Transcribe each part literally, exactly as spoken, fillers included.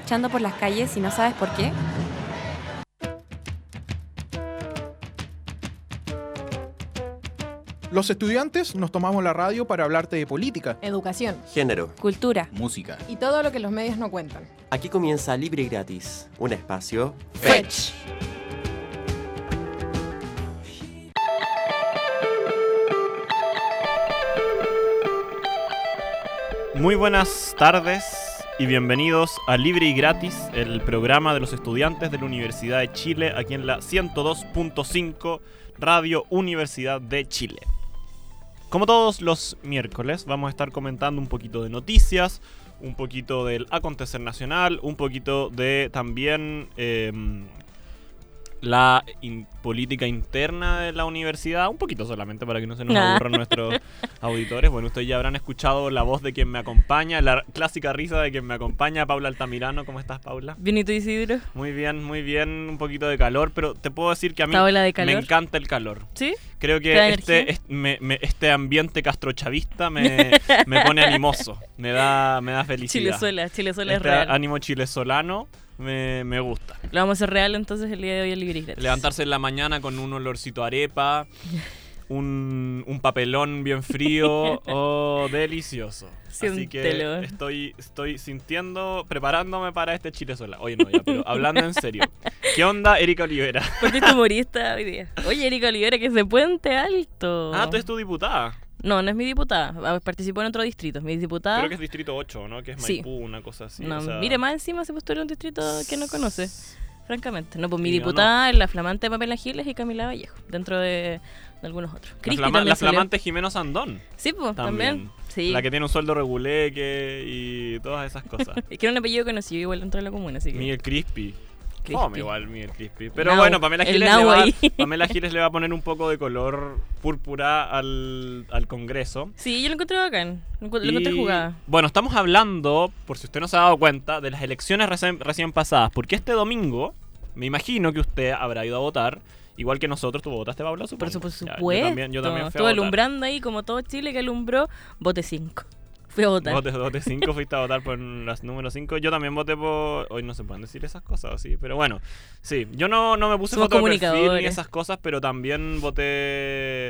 marchando por las calles y no sabes por qué? Los estudiantes nos tomamos la radio para hablarte de política, educación, género, Cultura. música. y todo lo que los medios no cuentan. Aquí comienza Libre y Gratis, un espacio Fetch. Muy buenas tardes y bienvenidos a Libre y Gratis, el programa de los estudiantes de la Universidad de Chile, aquí en la ciento dos punto cinco Radio Universidad de Chile. Como todos los miércoles, vamos a estar comentando un poquito de noticias, un poquito del acontecer nacional, un poquito de también eh, la in- política interna de la universidad, un poquito solamente para que no se nos aburran nuestros auditores. Bueno, ustedes ya habrán escuchado la voz de quien me acompaña, la clásica risa de quien me acompaña, Paula Altamirano. ¿Cómo estás, Paula? Bien, ¿y tú, Isidro? Muy bien, muy bien, un poquito de calor, pero te puedo decir que a mí ¿Esta ola de me calor? encanta el calor. ¿Sí? Creo ¿Te da que este, energía? este, me- me- este ambiente castrochavista me, me pone animoso, me da, me da felicidad. Chilezuela, Chilezuela es Este real. ánimo chilesolano me, me gusta. Lo vamos a hacer real entonces el día de hoy en Libre y Gratis. Levantarse en la mañana con un olorcito a arepa, un, un papelón bien frío, oh, delicioso. Así que Siéntelo. estoy, estoy sintiendo, preparándome para este chilezuela. Oye, no, ya, pero hablando en serio. ¿Qué onda, Erika Olivera? ¿Por qué es humorista hoy día? Oye, Erika Olivera, que es de Puente Alto. Ah, tú eres tu diputada. No, no es mi diputada. Ah, participó en otro distrito. Mi diputada... Creo que es distrito ocho, ¿no? Que es Sí. Maipú, una cosa así. no, o sea- mire, más encima se postuló un distrito que no conoce, francamente. No, pues mi Sí, ¿o diputada es la flamante Pamela Giles y Camila Vallejo, dentro de, de algunos otros. La, Cristi flama- también la salió. flamante Jimeno Sandón. Sí, pues, También. también. Sí. La que tiene un sueldo reguleque y todas esas cosas. Es que era un apellido conocido igual dentro de la comuna, así que... Miguel Crispy. Crispy. Fome igual Miguel Crispy. Pero Nau, bueno, Pamela el Giles, le nau va, ahí. Pamela Giles le va a poner un poco de color púrpura al, al Congreso. Sí, yo lo encontré bacán. Lo encu- lo Y, encontré jugada. Bueno, estamos hablando, por si usted no se ha dado cuenta, de las elecciones recién, recién pasadas. Porque este domingo, me imagino que usted habrá ido a votar. Igual que nosotros, ¿tú votaste, Paula? Por Supongo. supuesto. Ya, yo también, yo también fui a Estuve votar. alumbrando ahí como todo Chile que alumbró, vote cinco. Fui a votar. Vote, vote cinco, fuiste a votar por las número cinco. Yo también voté por... Hoy no se pueden decir esas cosas, ¿o sí? Pero bueno, sí. Yo no, no me puse Somos foto de perfil ni comunicadores. esas cosas, pero también voté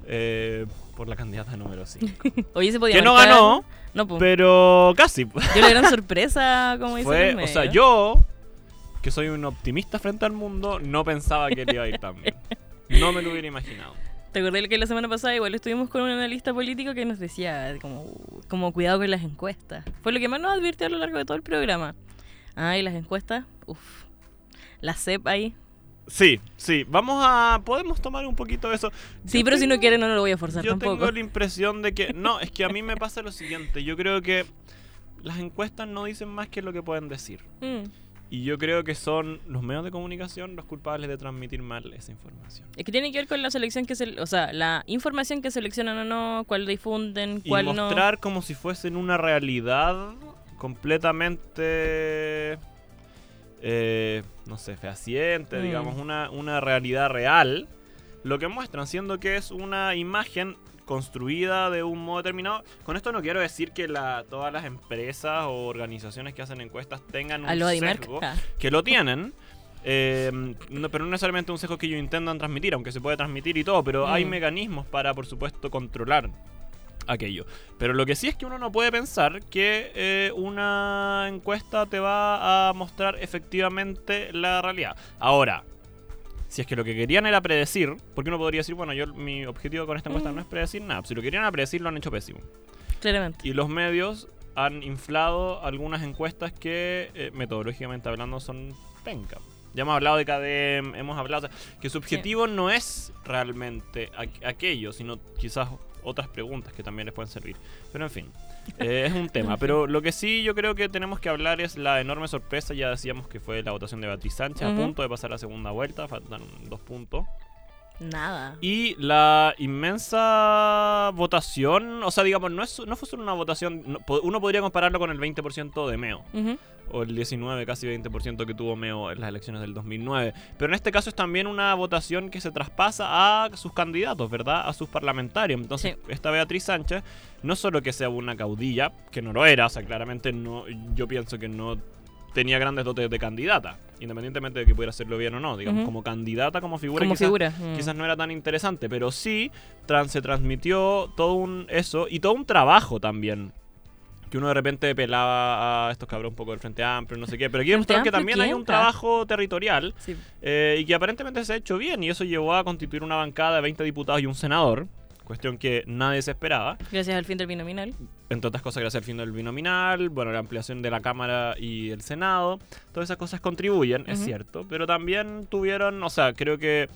eh, por la candidata número cinco. Oye, se podía Que no marcar. ganó, No, pues. pero casi. Yo la gran sorpresa, como dice Fue, el o sea, medio. yo, que soy un optimista frente al mundo, no pensaba que le iba a ir tan bien. No me lo hubiera imaginado. ¿Te acordás que la semana pasada igual estuvimos con un analista político que nos decía como, como cuidado con las encuestas? Fue lo que más nos advirtió a lo largo de todo el programa. Ah, y las encuestas, uff. La C E P ahí. Sí, sí. Vamos a... Podemos tomar un poquito de eso. Sí, Yo pero si no tengo- quiere no, no lo voy a forzar Yo tampoco. tengo la impresión de que... No, es que a mí me pasa lo siguiente. Yo creo que las encuestas no dicen más que lo que pueden decir. Mm. Y yo creo que son los medios de comunicación los culpables de transmitir mal esa información. Es que tiene que ver con la selección que se... O sea, la información que seleccionan o no, cuál difunden, Y cuál no... mostrar como si fuesen una realidad completamente... eh, no sé, fehaciente, Mm. digamos, una, una realidad real. Lo que muestran, siendo que es una imagen construida de un modo determinado. Con esto no quiero decir que la, todas las empresas o organizaciones que hacen encuestas tengan un A lo de sesgo, marca. que lo tienen, eh, no, pero no necesariamente un sesgo que ellos intentan transmitir, aunque se puede transmitir y todo, pero Mm. hay mecanismos para, por supuesto, controlar aquello. Pero lo que sí es que uno no puede pensar que eh, una encuesta te va a mostrar efectivamente la realidad. Ahora, si es que lo que querían era predecir, porque uno podría decir, bueno, yo mi objetivo con esta encuesta Mm. no es predecir nada. Si lo querían era predecir, lo han hecho pésimo. Claramente. Y los medios han inflado algunas encuestas que, eh, metodológicamente hablando, son penca. Ya hemos hablado de C A D E M, hemos hablado... O sea, que su objetivo no es realmente aqu- aquello, sino quizás otras preguntas que también les pueden servir. Pero en fin, eh, es un tema. Pero lo que sí yo creo que tenemos que hablar es la enorme sorpresa. Ya decíamos que fue la votación de Beatriz Sánchez, Ujú. a punto de pasar a la segunda vuelta, faltan dos puntos. Nada. Y la inmensa votación, o sea, digamos, no, es, no fue solo una votación, no- po- uno podría compararlo con el veinte por ciento de Meo, Ujú. o el diecinueve, casi veinte por ciento que tuvo Meo en las elecciones del dos mil nueve. Pero en este caso es también una votación que se traspasa a sus candidatos, ¿verdad? A sus parlamentarios. Entonces, Sí. esta Beatriz Sánchez, no solo que sea una caudilla, que no lo era, o sea, claramente no, yo pienso que no tenía grandes dotes de candidata, independientemente de que pudiera hacerlo bien o no. Digamos, Ujú. como candidata, como figura, Como quizás, figura. mm. quizás no era tan interesante, pero sí tran- se transmitió todo un eso y todo un trabajo también. Que uno de repente pelaba a estos cabros un poco del Frente Amplio, no sé qué, pero quiero Frente mostrar que Amplio, también hay un ¿quién? trabajo territorial Sí. eh, y que aparentemente se ha hecho bien, y eso llevó a constituir una bancada de veinte diputados y un senador, cuestión que nadie se esperaba, Gracias al fin del binominal. entre otras cosas gracias al fin del binominal, bueno, la ampliación de la Cámara y el Senado, todas esas cosas contribuyen, es Ujú. cierto, pero también tuvieron, o sea, creo que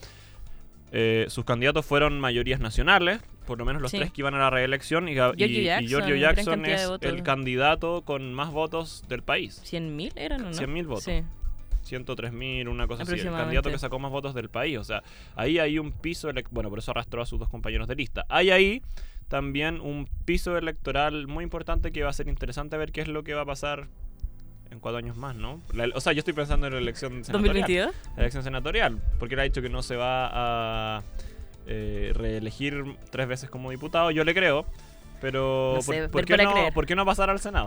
eh, sus candidatos fueron mayorías nacionales, por lo menos los Sí. tres que iban a la reelección, y, Gab- y- Giorgio y Jackson, Giorgio gran Jackson cantidad de es votos. el candidato con más votos del país. ¿cien mil eran o no? cien mil votos. Sí. ciento tres mil, una cosa así. El Aproximadamente. candidato que sacó más votos del país. O sea, ahí hay un piso elec- bueno, por eso arrastró a sus dos compañeros de lista. Hay ahí también un piso electoral muy importante que va a ser interesante ver qué es lo que va a pasar en cuatro años más, ¿no? La- o sea, yo estoy pensando en la elección senatorial. ¿dos mil veintidós? La elección senatorial, porque él ha dicho que no se va a eh, reelegir tres veces como diputado. Yo le creo. Pero, No sé, ¿por, ver por qué para no, creer. ¿por qué no pasar al Senado?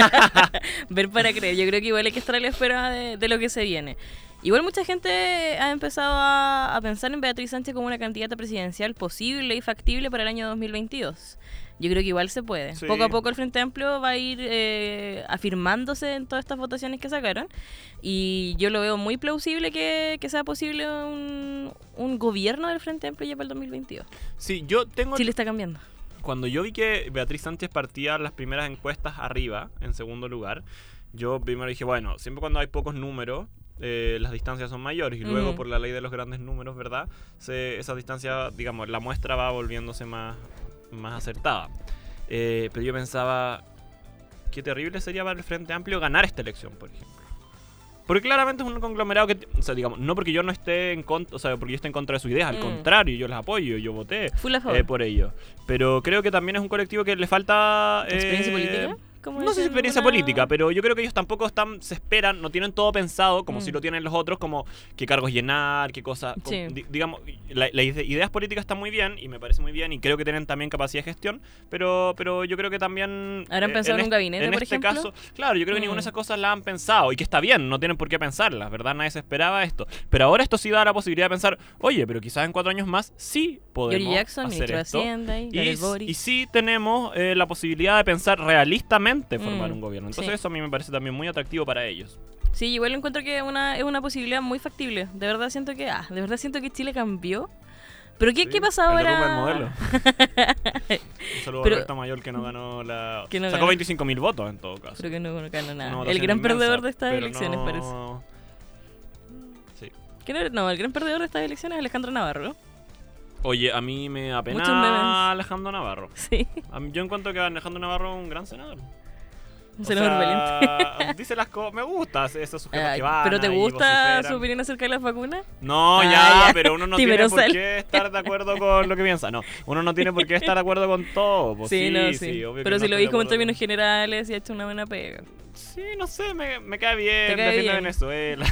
Ver para creer. Yo creo que igual hay que estar a la espera de, de lo que se viene. Igual mucha gente ha empezado a, a pensar en Beatriz Sánchez como una candidata presidencial posible y factible para el año dos mil veintidós. Yo creo que igual se puede. Sí. Poco a poco el Frente Amplio va a ir eh, afirmándose en todas estas votaciones que sacaron. Y yo lo veo muy plausible que, que sea posible un, un gobierno del Frente Amplio ya para el dos mil veintidós. Sí, yo tengo... Chile está cambiando. Cuando yo vi que Beatriz Sánchez partía las primeras encuestas arriba, en segundo lugar, yo primero dije, bueno, siempre cuando hay pocos números, eh, las distancias son mayores, y luego Ujú. por la ley de los grandes números, ¿verdad? Se, esa distancia, digamos, la muestra va volviéndose más, más acertada. Eh, pero yo pensaba, qué terrible sería para el Frente Amplio ganar esta elección, por ejemplo. Porque claramente es un conglomerado que, o sea, digamos, no porque yo no esté en contra, o sea, porque yo esté en contra de su idea, al Mm. contrario, yo las apoyo, yo voté Full a favor. eh, por ello. Pero creo que también es un colectivo que le falta... eh, ¿Experiencia política? ¿Cómo No sé si dicen experiencia una- política, pero yo creo que ellos tampoco están, se esperan, no tienen todo pensado, como Mm. si lo tienen los otros, como qué cargos llenar, qué cosas... com- Sí. di- digamos, la- las ide- ideas políticas están muy bien, y me parece muy bien, y creo que tienen también capacidad de gestión, pero, pero yo creo que también... ¿Habrán pensado en un este- gabinete, en por este ejemplo? caso, claro, yo creo que Mm. ninguna de esas cosas la han pensado, y que está bien, no tienen por qué pensarlas, ¿verdad? Nadie se esperaba esto. Pero ahora esto sí da la posibilidad de pensar, oye, pero quizás en cuatro años más sí podemos Giorgio Jackson, hacer ministro de esto. Hacienda, y, Y, Gabriel s- Boric. y sí tenemos eh, la posibilidad de pensar realistamente formar Mm, un gobierno. Entonces sí. eso a mí me parece también muy atractivo para ellos. Sí, igual encuentro que una, es una posibilidad muy factible. De verdad siento que, ah, de verdad siento que Chile cambió. Pero ¿qué, Sí, ¿qué pasa el ahora? derrumbe del modelo. Un saludo Pero- a Roberto Mayor que no ganó la... Que no Sacó ganó. veinticinco mil votos en todo caso. Creo que no, no ganó Una nada. El votación gran inmensa, perdedor de estas pero elecciones, no- parece. Sí. ¿Quién era? No, el gran perdedor de estas elecciones es Alejandro Navarro. Oye, a mí me Muchos memes. apena Alejandro Navarro. Sí, A mí- yo encuentro que Alejandro Navarro es un gran senador. un O senador valiente. sea, dice las cosas, me gusta esos sujetos Ay, que van ¿pero te ahí, gusta vociferan. su opinión acerca de las vacunas? No, Ah, ya, ya. pero uno no tiene Timerosal. por qué estar de acuerdo con lo que piensa. No, uno no tiene por qué estar de acuerdo con todo. Pues sí, sí, no, sí, sí. obvio que Pero no si lo estoy vi de como en acuerdo términos con- generales y ha hecho una buena pega. Sí, no sé, me, me cae bien, Te cae defiende bien. Venezuela.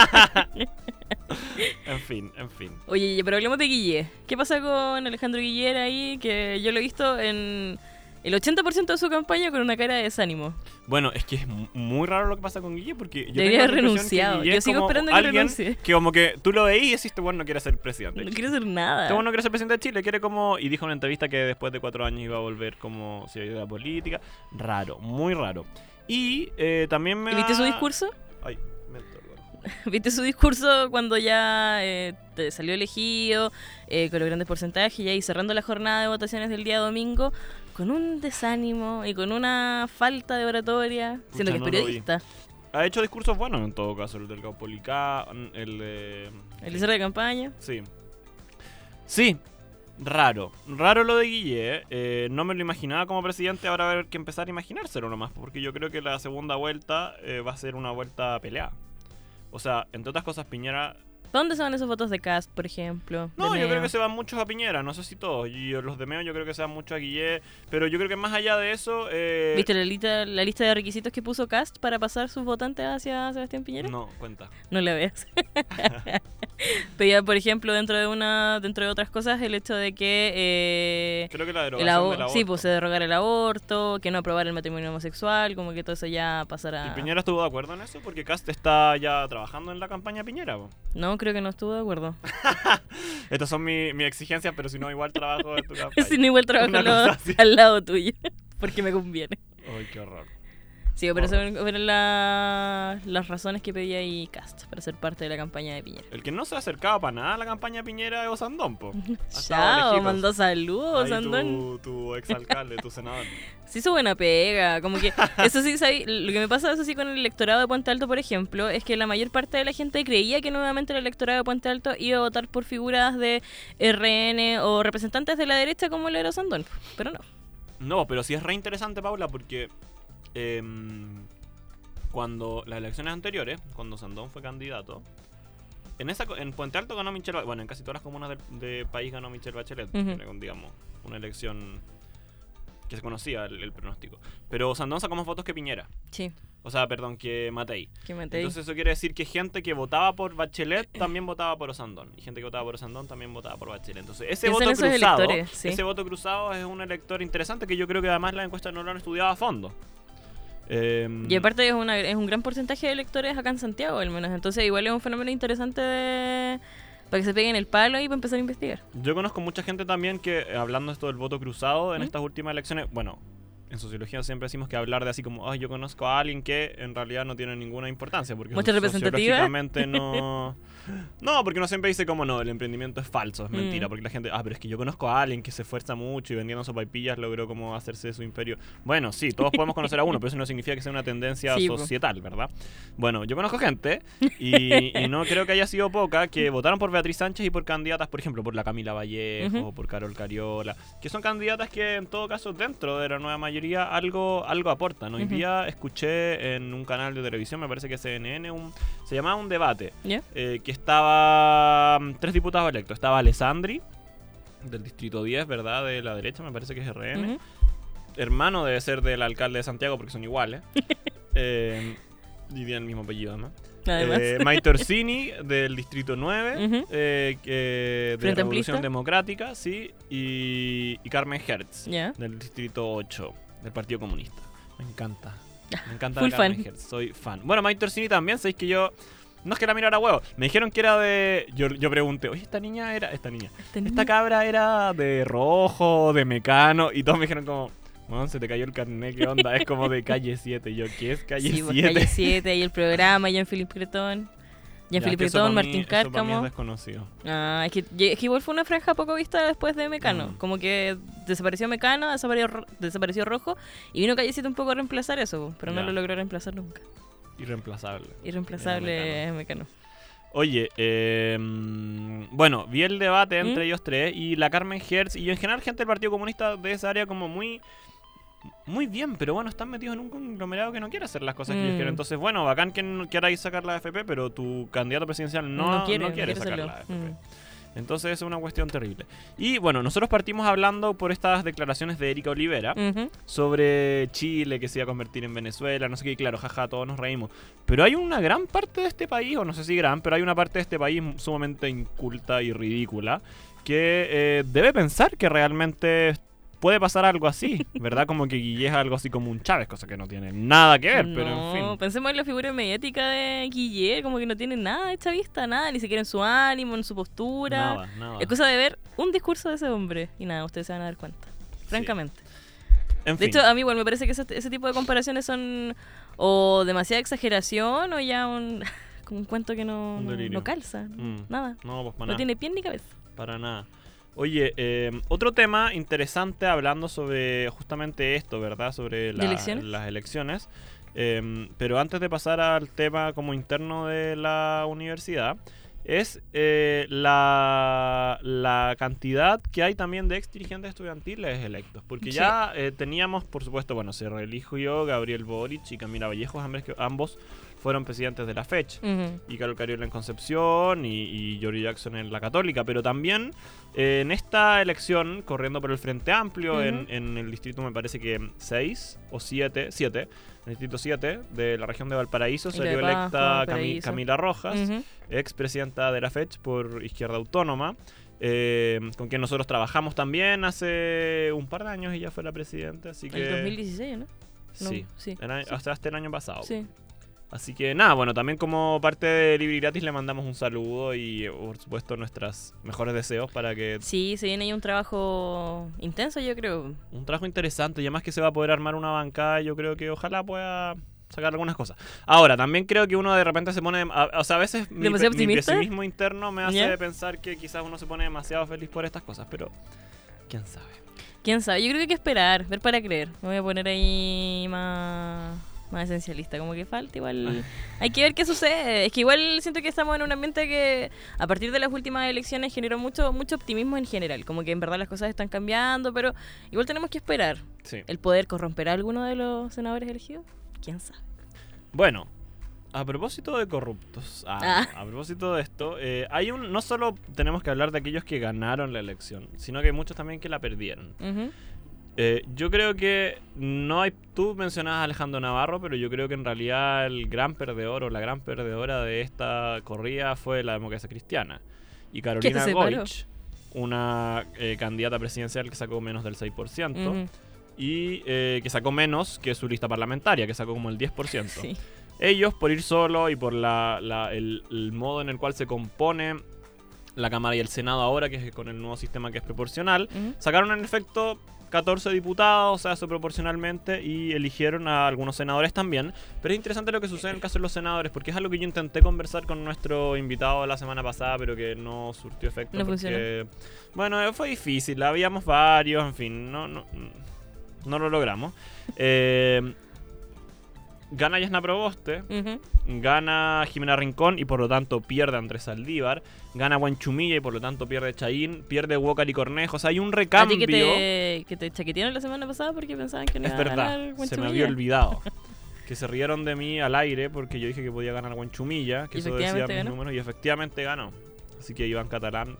En fin, en fin. Oye, pero hablemos de Guille. ¿Qué pasa con Alejandro Guiller ahí? Que yo lo he visto en el ochenta por ciento de su campaña con una cara de desánimo. Bueno, es que es mu- muy raro lo que pasa con Guille porque yo Debería tengo la haber impresión que renunciado. Guille Yo es sigo como esperando que alguien renuncie. que como que tú lo veís y decís, este bueno no quiere ser presidente. No quiere hacer nada. Este bueno no quiere ser presidente de Chile, quiere como... Y dijo en una entrevista que después de cuatro años iba a volver como si de la política. Raro, muy raro. Y eh, también me ¿Y viste da- su discurso? Ay, me entorgo. ¿Viste su discurso cuando ya eh, te salió elegido, eh, con los grandes porcentajes, ya y cerrando la jornada de votaciones del día domingo, con un desánimo y con una falta de oratoria, siendo que es no lo vi. periodista? Ha hecho discursos buenos en todo caso, el del Caupolicán, el de... El cierre de campaña. Sí. Sí, raro. Raro lo de Guille. eh, no me lo imaginaba como presidente, ahora va a haber que empezar a imaginárselo nomás, porque yo creo que la segunda vuelta eh, va a ser una vuelta peleada. O sea, entre otras cosas, Piñera... ¿Dónde se van esos votos de Cast, por ejemplo? No, De yo creo Meo? que se van muchos a Piñera, no sé si todos. Y los de Meo yo creo que se van muchos a Guille. Pero yo creo que más allá de eso... eh, ¿Viste la lista, la lista de requisitos que puso Cast para pasar sus votantes hacia Sebastián Piñera? No, cuenta. No la veas. Pedía, por ejemplo, dentro de una dentro de otras cosas, el hecho de que eh, Creo que la el derogación abo- del aborto. sí, pues se derogara el aborto, que no aprobara el matrimonio homosexual, como que todo eso ya ¿Y pasara. Piñera estuvo de acuerdo en eso? Porque Cast está ya trabajando en la campaña Piñera, po. No, creo que no estuvo de acuerdo. Estas son mi- mis exigencias, pero si no, igual trabajo en tu campaña. Si no, igual trabajo Una al lado, cosa así. al lado tuyo, porque me conviene. Ay, qué horror. Sí, pero esas fueron la- las razones que pedía ahí Cast para ser parte de la campaña de Piñera. El que no se ha acercado para nada a la campaña Piñera es Osandón, po. Ha estado Chao, lejitos. mandó saludos, Ahí Andón. tu, tu exalcalde, tu senador. Se hizo buena pega, como que eso sí, ¿sabes? Lo que me pasa eso sí con el electorado de Puente Alto, por ejemplo, es que la mayor parte de la gente creía que nuevamente el electorado de Puente Alto iba a votar por figuras de R N o representantes de la derecha como el Eero Sandón, pero no. No, pero sí es re interesante, Paula, porque em, cuando las elecciones anteriores, cuando Sandón fue candidato, en esa co- en Puente Alto ganó Michelle Bachelet. Bueno, en casi todas las comunas del de país ganó Michelle Bachelet. Ujú. Era, digamos, una elección que se conocía el, el pronóstico. Pero Sandón sacó más votos que Piñera. Sí, O sea, perdón, que Matei. que me te Entonces eso quiere decir que gente que votaba por Bachelet también votaba por Osandón. Y gente que votaba por Osandón también votaba por Bachelet. Entonces ese Piensa en voto esos cruzado, electores, sí. ese voto cruzado es un elector interesante que yo creo que además las encuestas no lo han estudiado a fondo. Eh, Y aparte es, una, es un gran porcentaje de electores acá en Santiago, al menos. Entonces igual es un fenómeno interesante de- para que se peguen el palo y para empezar a investigar. Yo conozco mucha gente también que, eh, hablando esto del voto cruzado en ¿Mm? estas últimas elecciones, bueno, en sociología siempre decimos que hablar de así como, ay, yo conozco a alguien que en realidad no tiene ninguna importancia, porque ¿Mucha representativa? sociológicamente no... No, porque uno siempre dice como, no, el emprendimiento es falso, es mentira, Mm. porque la gente, ah, pero es que yo conozco a alguien que se esfuerza mucho y vendiendo sopaipillas logró como hacerse de su imperio. Bueno, sí, todos podemos conocer a uno, pero eso no significa que sea una tendencia Sí, po. societal, ¿verdad? Bueno, yo conozco gente y, y no creo que haya sido poca que votaron por Beatriz Sánchez y por candidatas, por ejemplo, por la Camila Vallejo, Ujú. o por Carol Cariola, que son candidatas que en todo caso dentro de la nueva mayoría algo, algo aportan. Hoy Ujú. día escuché en un canal de televisión, me parece que C N N, un, se llamaba Un Debate, ¿Ya? eh, que estaba mm, tres diputados electos. Estaba Alessandri, del distrito diez, ¿verdad? De la derecha, me parece que es R N. Ujú. Hermano debe ser del alcalde de Santiago porque son iguales. eh, y tienen el mismo apellido, ¿no? Además. Eh, Maite Orsini, del distrito nueve, Ujú. eh, que- de Frente Revolución Amplista. Democrática, sí. Y, y Carmen Hertz, ¿Ya? del distrito ocho, del Partido Comunista. Me encanta. Me encanta Full la Carmen fan. Hertz, soy fan. Bueno, Maite Orsini también, sabéis que yo... No es que la mirara a huevo. Me dijeron que era de... Yo, yo pregunté, oye, esta niña era... Esta niña. Esta cabra era de rojo, de mecano. Y todos me dijeron como... Bueno, se te cayó el carnet, ¿qué onda? Es como de calle siete. Y yo, ¿qué es calle Sí, pues, siete? Calle siete, y el programa, Jean-Philippe Cretón. Jean-Philippe Ya, que eso Cretón, pa' mí- Martín eso pa' mí es Cárcamo. desconocido. Ah, es que, es que igual fue una franja poco vista después de Mecano. Mm. Como que desapareció Mecano, desapareció, Ro- desapareció Rojo. Y vino Calle siete un poco a reemplazar eso, pero no Ya. lo logró reemplazar nunca. Irreemplazable. Irreemplazable Era es Mecano. Oye, eh, mm, bueno, vi el debate entre ¿Mm? ellos tres y la Carmen Hertz y en general gente del Partido Comunista de esa área como muy... Muy bien, pero bueno, están metidos en un conglomerado que no quiere hacer las cosas que ellos Mm. quieren. Entonces, bueno, bacán que no queráis sacar la A F P, pero tu candidato presidencial no, no quiere, no quiere sacar hacerlo. la A F P. Mm. Entonces es una cuestión terrible. Y bueno, nosotros partimos hablando por estas declaraciones de Erika Olivera Ujú. sobre Chile, que se iba a convertir en Venezuela, no sé qué, y claro, jaja, todos nos reímos. Pero hay una gran parte de este país, o no sé si gran, pero hay una parte de este país sumamente inculta y ridícula que eh, debe pensar que realmente puede pasar algo así, ¿verdad? Como que Guille es algo así como un Chávez, cosa que no tiene nada que ver, pero No, en fin. pensemos en la figura mediática de Guillermo, como que no tiene nada de chavista, nada, ni siquiera en su ánimo, en su postura. Nada, nada. Es cosa de ver un discurso de ese hombre y nada, ustedes se van a dar cuenta. Francamente. En De fin. hecho, a mí igual me parece que ese, ese tipo de comparaciones son o demasiada exageración o ya un, como un cuento que no, Un no, delirio. no calza. Mm. Nada. No, pues para No nada. tiene pie ni cabeza. Para nada. Oye, eh, otro tema interesante hablando sobre justamente esto, ¿verdad? Sobre la- elecciones? las elecciones. Eh, pero antes de pasar al tema como interno de la universidad, es eh, la, la cantidad que hay también de ex dirigentes estudiantiles electos. Porque Sí. ya eh, teníamos, por supuesto, bueno, se reeligió Gabriel Boric y Camila Vallejos, ambos, que- ambos fueron presidentes de la F E C H. Ujú. Y Carol Cariola en Concepción y, y Giorgio Jackson en la Católica, pero también eh, en esta elección, corriendo por el Frente Amplio, Ujú. en, en el distrito me parece que seis o siete, siete, en el distrito siete de la región de Valparaíso, Y salió de Pascua, electa Cami- Valparaíso. Camila Rojas, Ujú. expresidenta de la F E C H por Izquierda Autónoma, eh, con quien nosotros trabajamos también hace un par de años, ella fue la presidenta, así que... El dos mil dieciséis, ¿no? No, Sí, sí. el año- Sí. hasta, hasta el año pasado. Sí. Así que nada, bueno, también como parte de Libre y Gratis le mandamos un saludo y por supuesto nuestros mejores deseos para que... Sí, se viene ahí un trabajo intenso, yo creo. Un trabajo interesante y además que se va a poder armar una bancada, yo creo que ojalá pueda sacar algunas cosas. Ahora, también creo que uno de repente se pone... a- o sea, a veces mi, ¿Demasiado pe- mi optimista? pesimismo interno me hace ¿Ya? pensar que quizás uno se pone demasiado feliz por estas cosas, pero quién sabe. ¿Quién sabe? Yo creo que hay que esperar, ver para creer. Me voy a poner ahí más, más esencialista, como que falta igual. Hay que ver qué sucede. Es que igual siento que estamos en un ambiente que a partir de las últimas elecciones generó mucho, mucho optimismo en general. Como que en verdad las cosas están cambiando, pero igual tenemos que esperar. Sí. ¿El poder corromperá a alguno de los senadores elegidos? ¿Quién sabe? Bueno, a propósito de corruptos, ah, Ah. a propósito de esto, eh, hay un no solo tenemos que hablar de aquellos que ganaron la elección, sino que hay muchos también que la perdieron. Ujú. Eh, yo creo que no hay... Tú mencionabas a Alejandro Navarro, pero yo creo que en realidad el gran perdedor o la gran perdedora de esta corrida fue la democracia cristiana. Y Carolina se separó. Goich, una eh, candidata presidencial que sacó menos del seis por ciento Ujú. y eh, que sacó menos que su lista parlamentaria, que sacó como el diez por ciento. Sí. Ellos, por ir solo y por la, la- el, el modo en el cual se compone la Cámara y el Senado ahora, que es con el nuevo sistema que es proporcional, Ujú. sacaron en efecto catorce diputados, o sea, eso proporcionalmente, y eligieron a algunos senadores también. Pero es interesante lo que sucede en el caso de los senadores, porque es algo que yo intenté conversar con nuestro invitado la semana pasada, pero que no surtió efecto. No porque, bueno, eh, fue difícil, habíamos varios, en fin, no, no, no lo logramos. Eh, Gana Yasna Proboste, Ujú. gana Jimena Rincón y por lo tanto pierde Andrés Saldívar, gana Huanchumilla y por lo tanto pierde Chaín, pierde Huócar y Cornejo, o sea, hay un A ti recambio. que te, que te chaquetearon la semana pasada porque pensaban que no Es iba a ganar verdad, se me Huanchumilla. había olvidado. Que se rieron de mí al aire porque yo dije que podía ganar Huanchumilla, que ¿Y eso decía efectivamente mis ganó? números, y efectivamente ganó. Así que Iván Catalán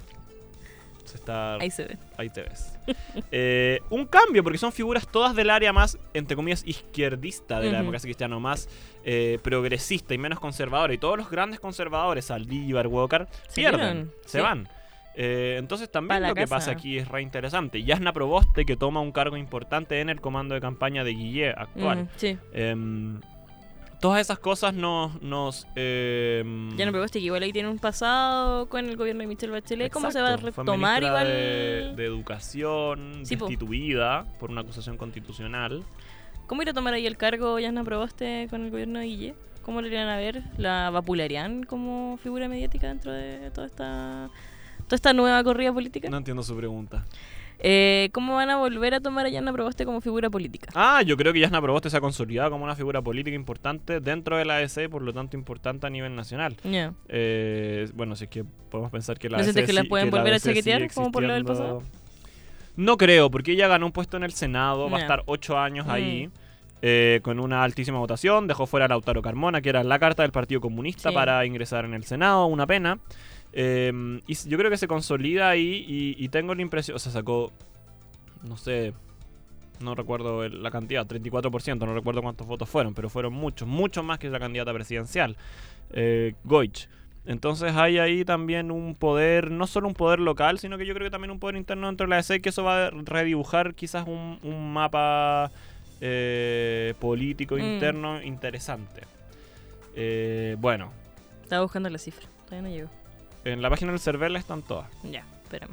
se está... Ahí se ve. Ahí te ves. Eh, un cambio, porque son figuras todas del área más, entre comillas, izquierdista de la Ujú. democracia cristiana, más eh, progresista y menos conservadora. Y todos los grandes conservadores, Saldívar, Huócar, Se pierden, fueron, se sí. van. Eh, entonces Pa' también la lo que casa. pasa aquí es re interesante. Yasna Proboste, que toma un cargo importante en el comando de campaña de Guillé actual. Ujú, sí. Em, todas esas cosas nos... nos em, Ya no pregunté que igual ahí tiene un pasado con el gobierno de Michelle Bachelet. ¿Cómo se va a Exacto, fue retomar ministra igual? De, de Educación, Sí, po. destituida por una acusación constitucional. ¿Cómo irá a tomar ahí el cargo Yasna Proboste con el gobierno de Guille? ¿Cómo lo irían a ver? ¿La vapulearían como figura mediática dentro de toda esta toda esta nueva corrida política? No entiendo su pregunta. Eh, ¿Cómo van a volver a tomar a Yasna Proboste como figura política? Ah, yo creo que Yasna Proboste se ha consolidado como una figura política importante dentro de la A D C, por lo tanto importante a nivel nacional. Ya. Eh, bueno, si es que podemos pensar que la ¿No A D C sientes que la sí- pueden que volver a A D C sigue chaquetear como por lo del existiendo. pasado? No creo, porque ella ganó un puesto en el Senado, va a Ya. estar ocho años ahí. Mm. eh, con una altísima votación, dejó fuera a Lautaro Carmona, que era la carta del Partido Comunista Sí. para ingresar en el Senado, una pena. Eh, y s- yo creo que se consolida ahí y, y tengo la impresión, o sea, sacó, no sé, no recuerdo el- la cantidad, treinta y cuatro por ciento, no recuerdo cuántos votos fueron, pero fueron muchos, muchos más que la candidata presidencial, eh, Goich. Entonces hay ahí también un poder, no solo un poder local, sino que yo creo que también un poder interno dentro de la A D C, que eso va a redibujar quizás un, un mapa eh, político Mm. interno interesante. Eh, bueno, Estaba buscando la cifra. Todavía no llegó. en la página del Cervel están todas. Ya, espérame.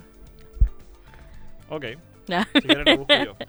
Ok, Ya. si quieres lo busco yo.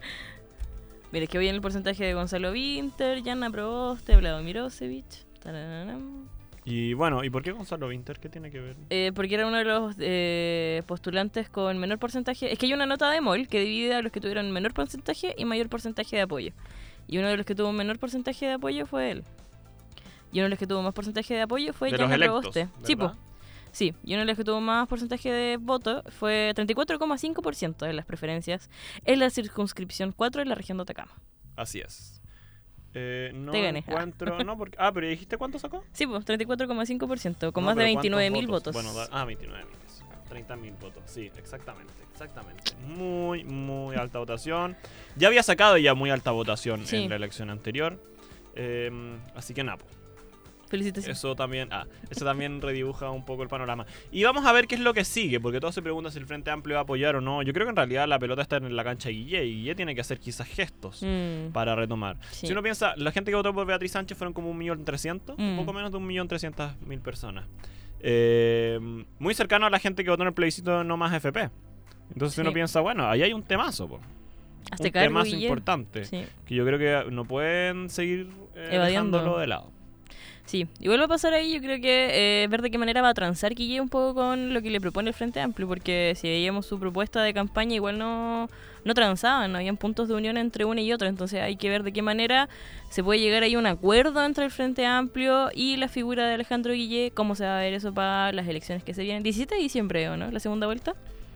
Mira, es que voy en el porcentaje de Gonzalo Winter, Yasna Proboste, Vlado Mirosevich. Tarararán. Y bueno, ¿y por qué Gonzalo Winter? ¿Qué tiene que ver? Eh, porque era uno de los eh, postulantes con menor porcentaje. Es que hay una nota de M O L que divide a los que tuvieron menor porcentaje y mayor porcentaje de apoyo. Y uno de los que tuvo menor porcentaje de apoyo fue él. Y uno de los que tuvo más porcentaje de apoyo fue De los Yasna electos, Proboste. Sí, po. ¿verdad? Sí, y uno de los que tuvo más porcentaje de voto fue treinta y cuatro coma cinco por ciento de las preferencias en la circunscripción cuatro de la región de Atacama. Así es. Eh, no Te gané. encuentro, no, porque... Ah, pero ¿dijiste cuánto sacó? Sí, pues treinta y cuatro coma cinco por ciento, con No, más de pero veintinueve mil ¿cuántos votos. Bueno, da- ah, veintinueve mil. treinta mil votos, sí, exactamente, exactamente. Muy, muy alta votación. Ya había sacado ya muy alta votación Sí. en la elección anterior. Eh, así que nada, Felicitaciones. eso también, ah, eso también redibuja un poco el panorama. Y vamos a ver qué es lo que sigue, porque todos se preguntan si el Frente Amplio va a apoyar o no. Yo creo que en realidad la pelota está en la cancha de Guille, y Guille tiene que hacer quizás gestos Mm, para retomar. sí. Si uno piensa, la gente que votó por Beatriz Sánchez fueron como un millón trescientos, un Mm. poco menos de un millón trescientas mil personas. Eh, muy cercano a la gente que votó en el plebiscito No Más F P. Entonces Sí. uno piensa, bueno, ahí hay un temazo, po. Hazte un cargo, temazo Guille. importante, Sí. que yo creo que no pueden seguir eh, Evadiendo. dejándolo de lado. Sí, y vuelve a pasar ahí, yo creo que eh, ver de qué manera va a transar Guille un poco con lo que le propone el Frente Amplio, porque si veíamos su propuesta de campaña igual no, no transaban, no habían puntos de unión entre una y otra, entonces hay que ver de qué manera se puede llegar ahí a un acuerdo entre el Frente Amplio y la figura de Alejandro Guille, cómo se va a ver eso para las elecciones que se vienen, diecisiete de diciembre, ¿o no? La segunda vuelta.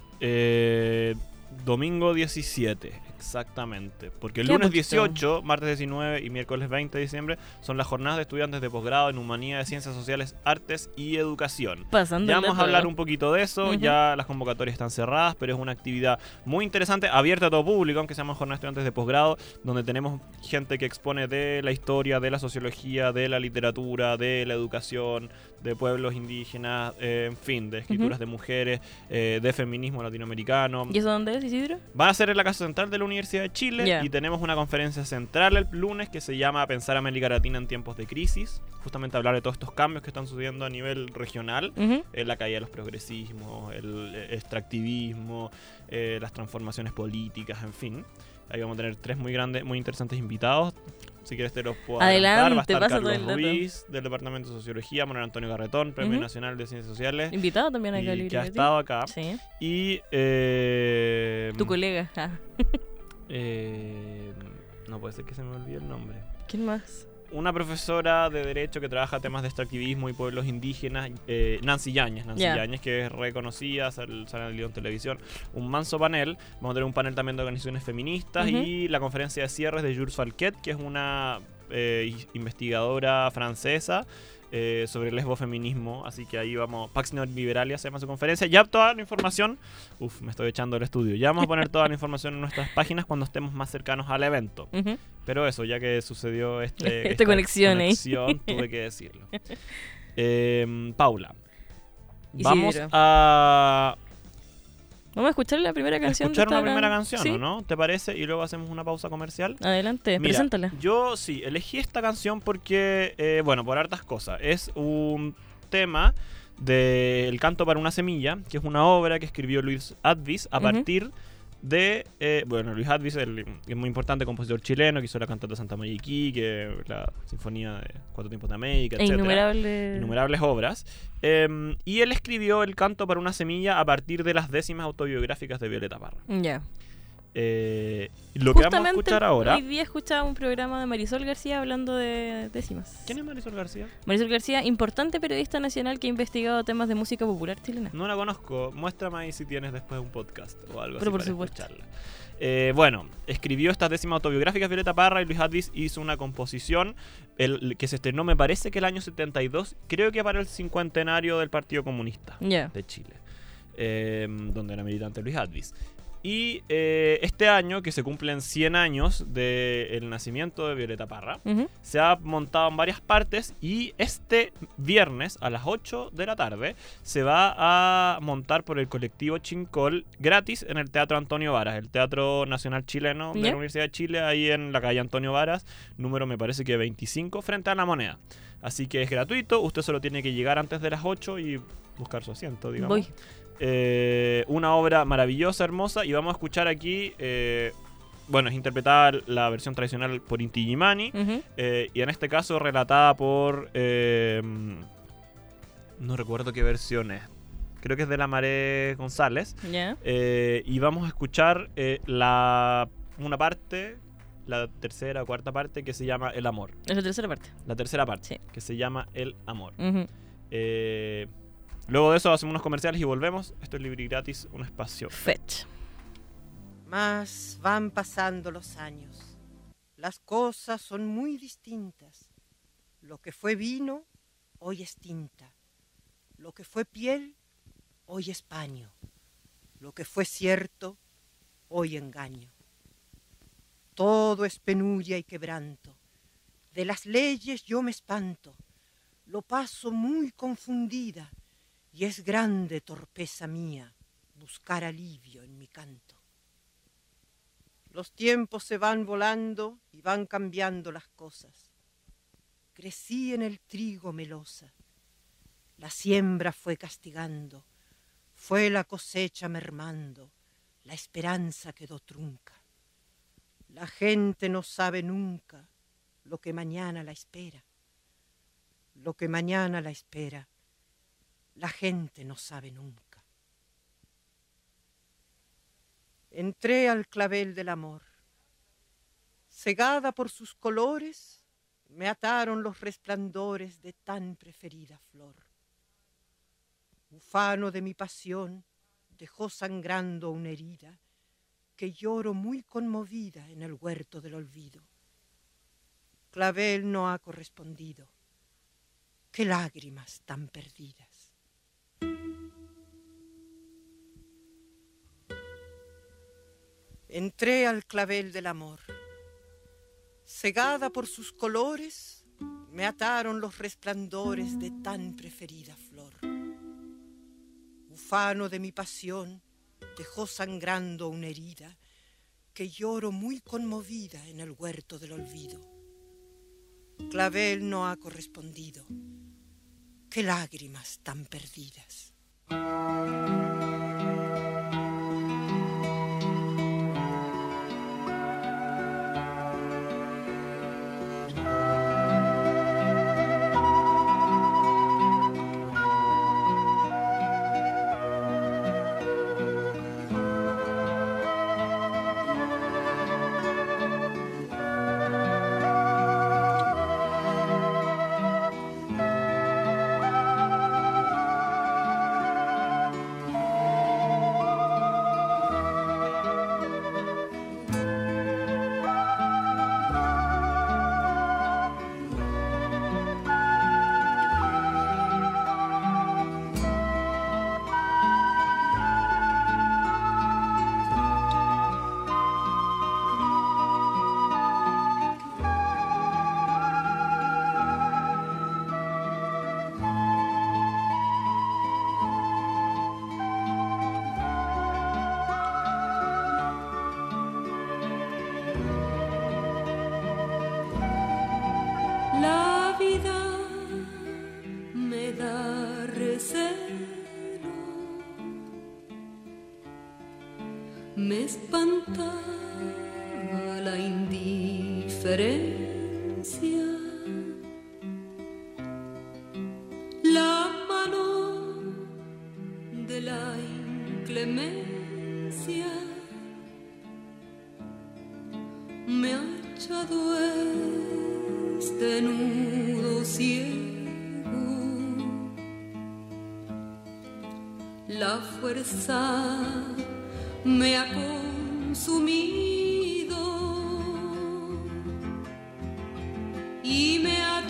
Eh, domingo diecisiete, exactamente. Porque el Qué lunes poquito. dieciocho, martes diecinueve y miércoles veinte de diciembre son las jornadas de estudiantes de posgrado en Humanidades, Ciencias Sociales, Artes y Educación. Pasando Ya el vamos a dato. hablar un poquito de eso, Ujú. ya las convocatorias están cerradas, pero es una actividad muy interesante, abierta a todo público, aunque se llama Jornada de Estudiantes de Posgrado, donde tenemos gente que expone de la historia, de la sociología, de la literatura, de la educación, de pueblos indígenas, eh, en fin, de escrituras de mujeres, eh, de feminismo latinoamericano. ¿Y eso dónde es, Isidro? Va a ser en la Casa Central de la Universidad de Chile Ya. y tenemos una conferencia central el lunes que se llama Pensar América Latina en tiempos de crisis, justamente hablar de todos estos cambios que están sucediendo a nivel regional, Ujú. eh, la caída de los progresismos, el eh, extractivismo, eh, las transformaciones políticas, en fin. Ahí vamos a tener tres muy grandes, muy interesantes invitados. Si quieres te los puedo adelantar. Va a Adelante, estar pasa todo Carlos el dato. Ruiz, del Departamento de Sociología, Manuel Antonio Garretón, Premio Ujú. Nacional de Ciencias Sociales, Invitado también acá, y Libre que ha Betty. estado acá. Sí, Y... Eh, tu colega. Ah. eh, no puede ser que se me olvide el nombre. ¿Quién más? Una profesora de Derecho que trabaja temas de extractivismo y pueblos indígenas, eh, Nancy Yáñez, Nancy Ya. Yáñez, que es reconocida, sale sale en televisión, un manso panel. Vamos a tener un panel también de organizaciones feministas Ujú. y la conferencia de cierres de Jules Falquet, que es una eh, investigadora francesa eh, sobre el lesbofeminismo, así que ahí vamos, Pax Neoliberalia se llama su conferencia. Ya toda la información, uff, me estoy echando el estudio, ya vamos a poner toda la información en nuestras páginas cuando estemos más cercanos al evento. Ujú. Pero eso, ya que sucedió este, Esta conexión ahí. conexión, tuve que decirlo. Eh, Paula, Isidro. vamos a Vamos a escuchar la primera canción. de escuchar una esta primera can- canción, ¿Sí? ¿o no? ¿Te parece? Y luego hacemos una pausa comercial. Adelante, Mira, preséntala. yo sí, elegí esta canción porque, eh, bueno, por hartas cosas. Es un tema de El canto para una semilla, que es una obra que escribió Luis Advis a Ujú. partir de... eh, bueno, Luis Advis el- es muy importante compositor chileno, que hizo la cantata Santa María Iquique, la Sinfonía de Cuatro Tiempos de América, E etcétera. innumerables. Innumerables obras. Eh, y él escribió El canto para una semilla a partir de las décimas autobiográficas de Violeta Parra. Ya. Eh, lo que vamos a Justamente escuchar ahora... hoy día escuchaba un programa de Marisol García hablando de décimas. ¿Quién es Marisol García? Marisol García, importante periodista nacional que ha investigado temas de música popular chilena. No la conozco. Muéstrame ahí si tienes después un podcast o algo Pero así por para supuesto. escucharla. Eh, bueno, escribió estas décimas autobiográficas Violeta Parra y Luis Advis hizo una composición el, que se estrenó, me parece que el año setenta y dos, creo que para el cincuentenario del Partido Comunista Ya. de Chile, eh, donde era militante Luis Advis. Y eh, este año, que se cumplen cien años del nacimiento de Violeta Parra, Ujú. se ha montado en varias partes y este viernes a las ocho de la tarde se va a montar por el colectivo Chincol gratis en el Teatro Antonio Varas, el Teatro Nacional Chileno de ¿Ya? la Universidad de Chile, ahí en la calle Antonio Varas, número me parece que veinticinco, frente a La Moneda. Así que es gratuito, usted solo tiene que llegar antes de las ocho y buscar su asiento, digamos. Voy. Eh, una obra maravillosa, hermosa, y vamos a escuchar aquí, eh, bueno, es interpretada la versión tradicional por Inti Illimani, Ujú. eh, y en este caso relatada por, eh, no recuerdo qué versión es, creo que es de la Maré González, Ya. eh, y vamos a escuchar eh, la una parte, la tercera o cuarta parte que se llama El Amor, Es la tercera parte. la tercera parte, Sí. que se llama El Amor. Ujú. Eh, luego de eso hacemos unos comerciales y volvemos. Esto es Libre y Gratis, un espacio. Fetch. Mas van pasando los años. Las cosas son muy distintas. Lo que fue vino, hoy es tinta. Lo que fue piel, hoy es paño. Lo que fue cierto, hoy engaño. Todo es penuria y quebranto. De las leyes yo me espanto. Lo paso muy confundida y es grande torpeza mía buscar alivio en mi canto. Los tiempos se van volando y van cambiando las cosas. Crecí en el trigo melosa. La siembra fue castigando, fue la cosecha mermando, la esperanza quedó trunca. La gente no sabe nunca lo que mañana la espera. Lo que mañana la espera, la gente no sabe nunca. Entré al clavel del amor. Cegada por sus colores, me ataron los resplandores de tan preferida flor. Ufano de mi pasión, dejó sangrando una herida que lloro muy conmovida en el huerto del olvido. Clavel no ha correspondido. Qué lágrimas tan perdidas. Entré al clavel del amor. Cegada por sus colores, me ataron los resplandores de tan preferida flor. Ufano de mi pasión, dejó sangrando una herida que lloro muy conmovida en el huerto del olvido. Clavel no ha correspondido. Qué lágrimas tan perdidas. Me espantaba la indiferencia, la mano de la inclemencia me ha echado este nudo ciego. La fuerza me ha consumido y me ha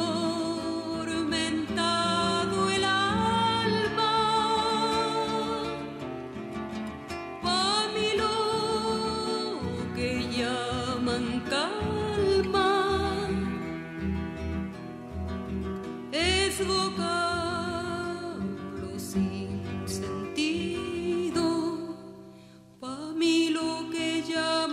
atormentado el alma. Pa' mí lo que llaman calma es vocablo sin sentido. Pa' mí lo que llaman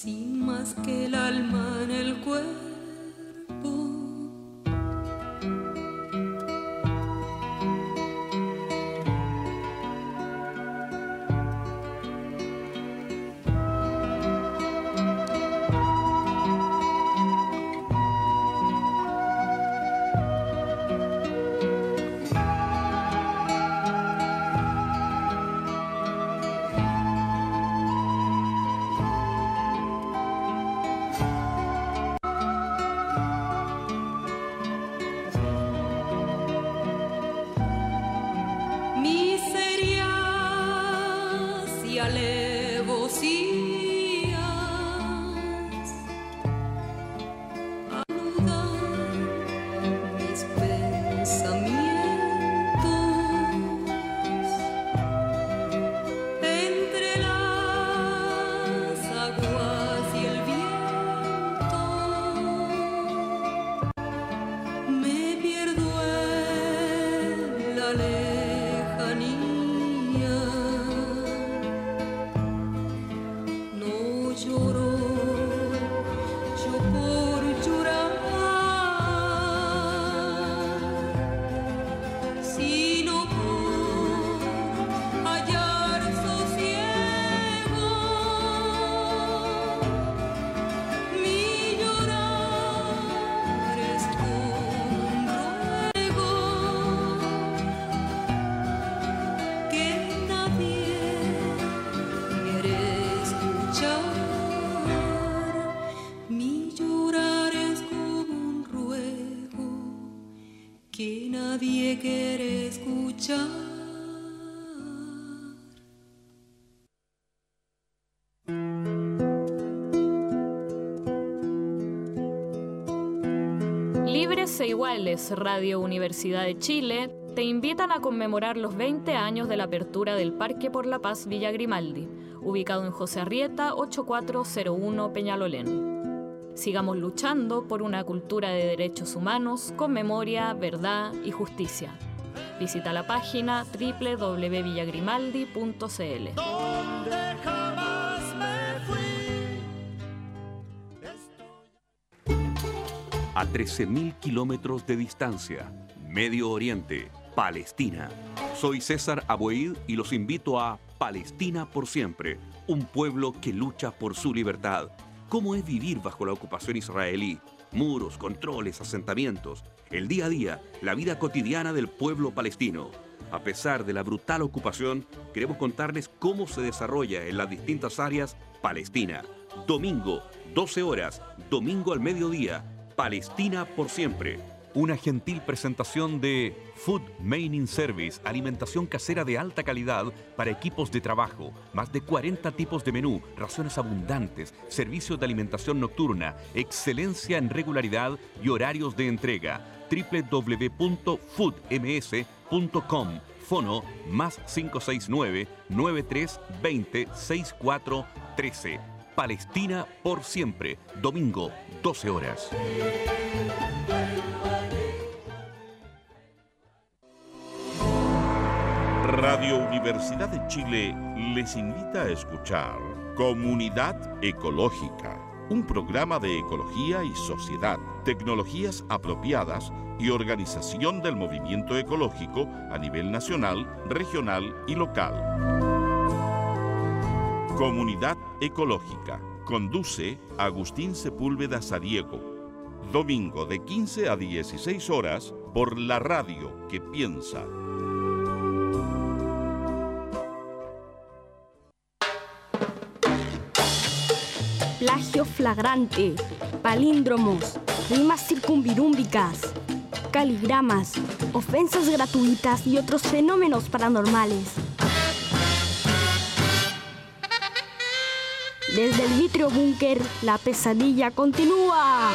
sin más que el alma en el cuerpo. Libres e Iguales, Radio Universidad de Chile, te invitan a conmemorar los veinte años de la apertura del Parque por la Paz Villa Grimaldi, ubicado en José Arrieta, ochenta y cuatro cero uno Peñalolén. Sigamos luchando por una cultura de derechos humanos con memoria, verdad y justicia. Visita la página doble u doble u doble u punto villagrimaldi punto c l. A trece mil kilómetros de distancia, Medio Oriente, Palestina. Soy César Aboid y los invito a Palestina por siempre, un pueblo que lucha por su libertad. ¿Cómo es vivir bajo la ocupación israelí? Muros, controles, asentamientos. El día a día, la vida cotidiana del pueblo palestino. A pesar de la brutal ocupación, queremos contarles cómo se desarrolla en las distintas áreas Palestina. Domingo, doce horas, domingo al mediodía. Palestina por siempre. Una gentil presentación de Food Maining Service, alimentación casera de alta calidad para equipos de trabajo, más de cuarenta tipos de menú, raciones abundantes, servicios de alimentación nocturna, excelencia en regularidad y horarios de entrega. doble u doble u doble u punto food m s punto com. Fono más cinco seis nueve, nueve tres dos cero, seis cuatro uno tres. Palestina por siempre, domingo, doce horas. Radio Universidad de Chile les invita a escuchar Comunidad Ecológica, un programa de ecología y sociedad, tecnologías apropiadas y organización del movimiento ecológico a nivel nacional, regional y local. Comunidad Ecológica. Conduce Agustín Sepúlveda Sariego. Domingo de quince a dieciséis horas por la radio que piensa. Plagio flagrante, palíndromos, rimas circunvirúmbicas, caligramas, ofensas gratuitas y otros fenómenos paranormales. Desde el Vitrio Búnker, la pesadilla continúa.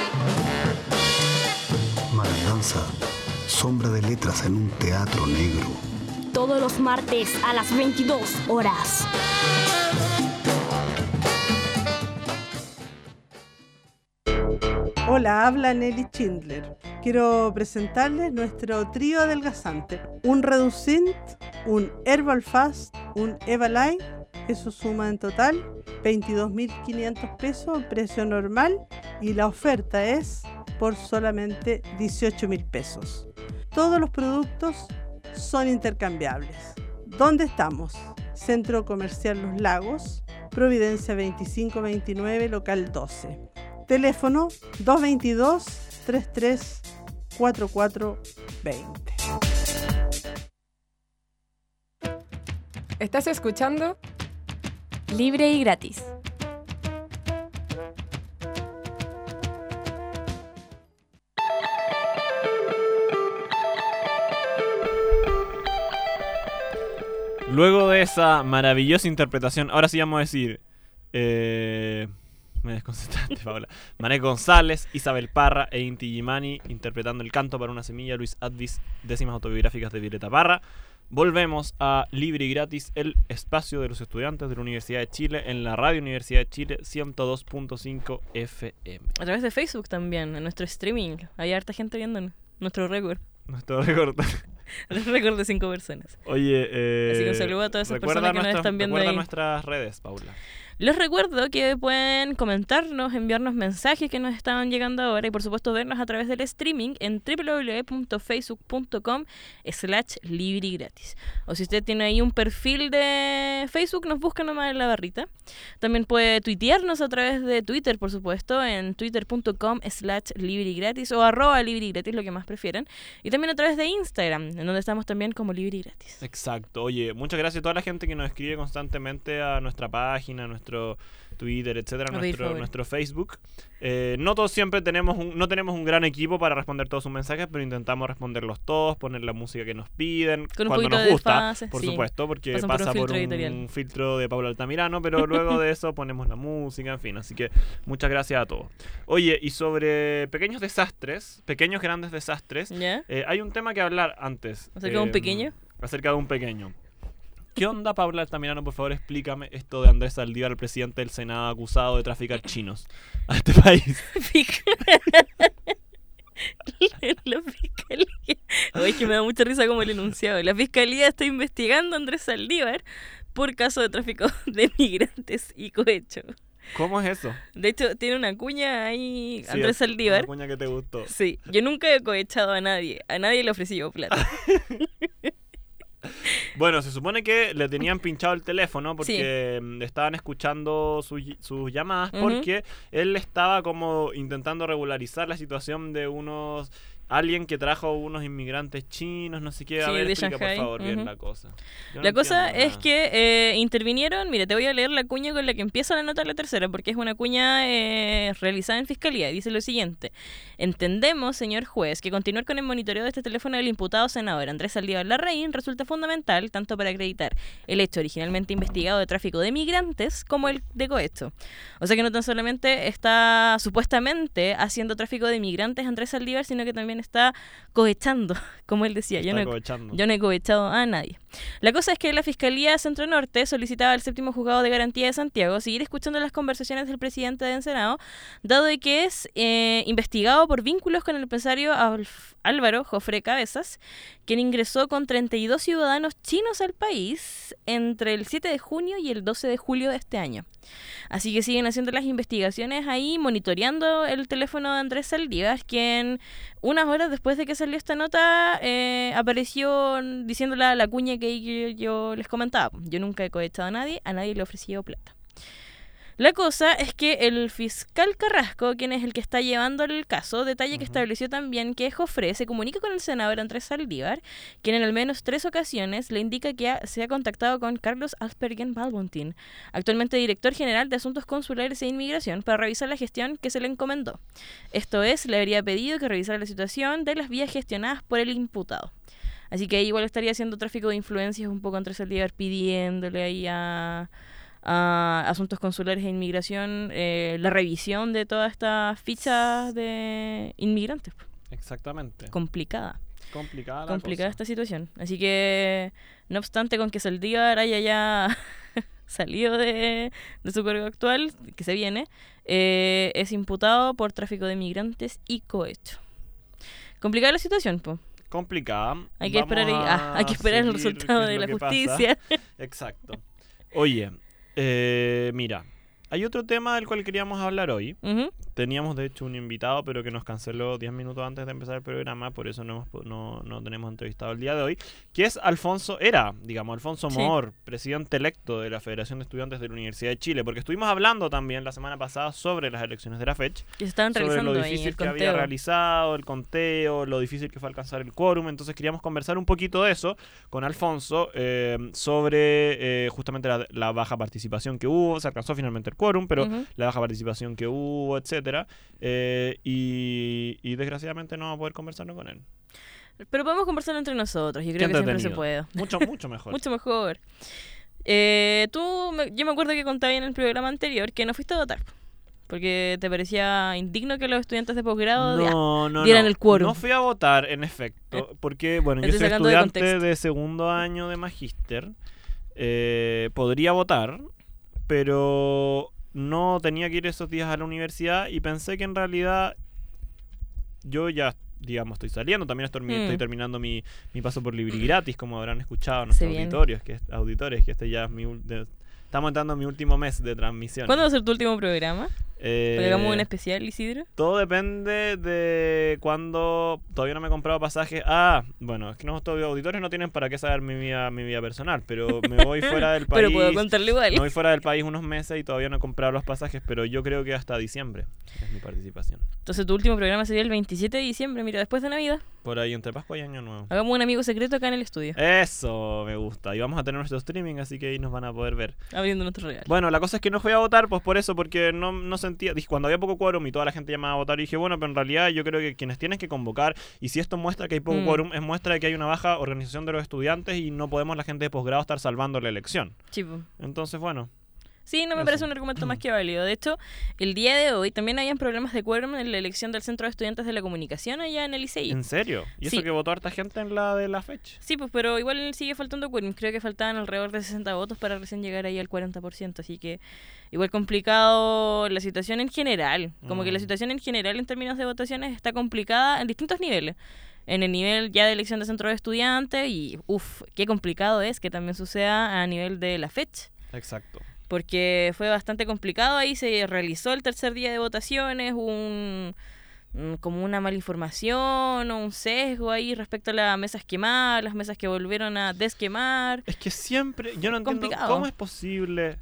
Malaganza, sombra de letras en un teatro negro. Todos los martes a las veintidós horas. Hola, habla Nelly Schindler. Quiero presentarles nuestro trío adelgazante. Un Reducint, un Herbal Fast, un Evaline Eso suma en total veintidós mil quinientos pesos, precio normal, y la oferta es por solamente dieciocho mil pesos. Todos los productos son intercambiables. ¿Dónde estamos? Centro Comercial Los Lagos, Providencia veinticinco veintinueve, local doce. Teléfono dos dos dos, tres tres cuatro cuatro dos cero. ¿Estás escuchando? Libre y gratis. Luego de esa maravillosa interpretación, ahora sí vamos a decir... Eh, me desconcentraste, Paula. Mané González, Isabel Parra e Inti Gimani interpretando El canto para una semilla, Luis Advis, décimas autobiográficas de Violeta Parra. Volvemos a Libre y Gratis, el espacio de los estudiantes de la Universidad de Chile en la Radio Universidad de Chile ciento dos punto cinco F M. A través de Facebook también, en nuestro streaming. Hay harta gente viendo nuestro récord. Nuestro récord. El récord de cinco personas. Oye, eh, así que un saludo a todas esas personas que nuestra, nos están viendo recuerda ahí. Nuestras redes, Paula. Les recuerdo que pueden comentarnos, enviarnos mensajes que nos estaban llegando ahora y por supuesto vernos a través del streaming en doble u doble u doble u punto facebook punto com slash libre y gratis. O si usted tiene ahí un perfil de Facebook, nos busca nomás en la barrita. También puede tuitearnos a través de Twitter, por supuesto, en twitter punto com slash libre y gratis o arroba libre y gratis, lo que más prefieran. Y también a través de Instagram, en donde estamos también como libre y gratis. Exacto. Oye, muchas gracias a toda la gente que nos escribe constantemente a nuestra página, a nuestra nuestro Twitter, etcétera, nuestro, nuestro Facebook. Eh, no todos siempre tenemos un, no tenemos un gran equipo para responder todos sus mensajes, pero intentamos responderlos todos, poner la música que nos piden, con cuando nos gusta, fase, por sí. supuesto, porque Pasan pasa por un por filtro, un, editorial. filtro de Paula Altamirano, pero luego de eso ponemos la música, en fin, así que muchas gracias a todos. Oye, y sobre pequeños desastres, pequeños grandes desastres, ¿Ya? eh, hay un tema que hablar antes. ¿Acerca eh, de un pequeño? Acerca de un pequeño. ¿Qué onda, Paula Altamirano? Por favor, explícame esto de Andrés Saldívar, el presidente del Senado, acusado de traficar chinos a este país. La fiscalía. Oye, que me da mucha risa como el enunciado. La fiscalía está investigando a Andrés Saldívar por caso de tráfico de migrantes y cohecho. ¿Cómo es eso? De hecho, tiene una cuña ahí, Sí, Andrés Saldívar. Una cuña que te gustó. Sí, yo nunca he cohechado a nadie. A nadie le ofrecí yo plata. Bueno, se supone que le tenían pinchado el teléfono porque Sí. estaban escuchando sus, sus llamadas Ujú. porque él estaba como intentando regularizar la situación de unos... Alguien que trajo unos inmigrantes chinos, no sé qué. A Sí, ver, de explica Shanghái. por favor bien Ujú. la cosa. Yo no La cosa entiendo es nada. que eh, intervinieron, mira, te voy a leer la cuña con la que empieza la nota de la tercera, porque es una cuña eh, realizada en Fiscalía. Dice lo siguiente: entendemos, señor juez, que continuar con el monitoreo de este teléfono del imputado senador Andrés Saldívar Larraín resulta fundamental tanto para acreditar el hecho originalmente investigado de tráfico de migrantes como el de cohecho. O sea que no tan solamente está supuestamente haciendo tráfico de migrantes Andrés Saldívar, sino que también está cohechando, como él decía. Yo Está no, he, cohechando. yo no he cohechado a nadie. La cosa es que la Fiscalía Centro Norte solicitaba al séptimo juzgado de garantía de Santiago seguir escuchando las conversaciones del presidente del Senado, dado de que es eh, investigado por vínculos con el empresario Alf- Álvaro Jofre Cabezas, quien ingresó con treinta y dos ciudadanos chinos al país entre el siete de junio y el doce de julio de este año. Así que siguen haciendo las investigaciones ahí, monitoreando el teléfono de Andrés Saldívar, quien unas horas después de que salió esta nota eh, apareció diciendo la, la cuña que yo, yo les comentaba. Yo nunca he cohechado a nadie, a nadie le he ofrecido plata. La cosa es que el fiscal Carrasco, quien es el que está llevando el caso, detalla que estableció también que Jofre se comunica con el senador Andrés Saldívar, quien en al menos tres ocasiones le indica que ha- se ha contactado con Carlos Aspergen Balbontín, actualmente director general de Asuntos Consulares e Inmigración, para revisar la gestión que se le encomendó. Esto es, le habría pedido que revisara la situación de las vías gestionadas por el imputado. Así que ahí igual estaría haciendo tráfico de influencias un poco Andrés Saldívar, pidiéndole ahí a... a Asuntos Consulares e Inmigración eh, la revisión de todas estas fichas de inmigrantes. Exactamente. Complicada. Complicada la Complicada cosa. esta situación. Así que, no obstante, con que Saldívar haya ya salido de, de su cargo actual, que se viene, eh, es imputado por tráfico de migrantes y cohecho. Complicada la situación, pues. Complicada. Hay que Vamos esperar, ahí- ah, hay que a esperar el seguir resultado qué es de lo la que pasa. justicia. Exacto. Oye, Eh, mira, hay otro tema del cual queríamos hablar hoy. Uh-huh. Teníamos, de hecho, un invitado, pero que nos canceló diez minutos antes de empezar el programa, por eso no, hemos, no, no tenemos entrevistado el día de hoy, que es Alfonso, era, digamos, Alfonso Sí. Mohr, presidente electo de la Federación de Estudiantes de la Universidad de Chile, porque estuvimos hablando también la semana pasada sobre las elecciones de la fecha, Que se estaban sobre realizando lo ahí difícil el que había conteo. realizado, el conteo, lo difícil que fue alcanzar el quórum, entonces queríamos conversar un poquito de eso con Alfonso, eh, sobre eh, justamente la, la baja participación que hubo, se alcanzó finalmente el quórum, pero Ujú. la baja participación que hubo, etcétera, eh, y, y desgraciadamente no vamos a poder conversarlo con él. Pero podemos conversarlo entre nosotros, yo Qué creo que siempre se entretenido. puede. Mucho, mucho mejor. Mucho mejor. Eh, tú, me- yo me acuerdo que contabas en el programa anterior que no fuiste a votar. Porque te parecía indigno que los estudiantes de posgrado No, ya, no, dieran no. el quórum. No fui a votar, en efecto, porque, bueno, yo Estoy soy sacando de estudiante contexto. de, segundo año de magíster. Eh, podría votar, pero no tenía que ir esos días a la universidad y pensé que en realidad yo ya, digamos, estoy saliendo. También estoy, Mm. estoy terminando mi, mi paso por Libri Gratis, como habrán escuchado nuestros Se viene. auditorios, que, auditores, que este ya es mi... ul- de- estamos entrando en mi último mes de transmisión. ¿Cuándo va a ser tu último programa? Eh, ¿Para que hagamos un especial, Isidro? Todo depende de cuando todavía no me he comprado pasajes. Ah, bueno, es que nuestros auditores no tienen para qué saber mi vida, mi vida personal, pero me voy fuera del país. Pero puedo contarle igual. Me voy fuera del país unos meses y todavía no he comprado los pasajes, pero yo creo que hasta diciembre es mi participación. Entonces tu último programa sería el veintisiete de diciembre, mira, después de Navidad. Por ahí entre Pascua y Año Nuevo. Hagamos un amigo secreto acá en el estudio, Eso me gusta. Y vamos a tener nuestro streaming, así que ahí nos van a poder ver. abriendo nuestro regalo. Bueno, la cosa es que no fui a votar, pues por eso, porque no, no sentía... Dije, cuando había poco quórum y toda la gente llamaba a votar, y dije, bueno, pero en realidad yo creo que quienes tienen que convocar, y si esto muestra que hay poco Mm. quórum, es muestra de que hay una baja organización de los estudiantes y no podemos la gente de posgrado estar salvando la elección. Sí, po. Entonces, bueno... Sí, no me Eso. parece un argumento más que válido. De hecho, el día de hoy también habían problemas de quórum en la elección del Centro de Estudiantes de la Comunicación allá en el I C I. ¿En serio? ¿Y eso Sí. que votó harta gente en la de la fecha? Sí, pues, pero igual sigue faltando quórum. Creo que faltaban alrededor de sesenta votos para recién llegar ahí al cuarenta por ciento. Así que igual complicado la situación en general. Como que la Mm. situación en general en términos de votaciones está complicada en distintos niveles. En el nivel ya de elección de centro de estudiantes y, uff, qué complicado es que también suceda a nivel de la fecha. Exacto. Porque fue bastante complicado. Ahí se realizó el tercer día de votaciones, un mm, como una mala información o un sesgo ahí respecto a las mesas quemadas, las mesas que volvieron a desquemar. Es que siempre... Yo no entiendo Complicado. cómo es posible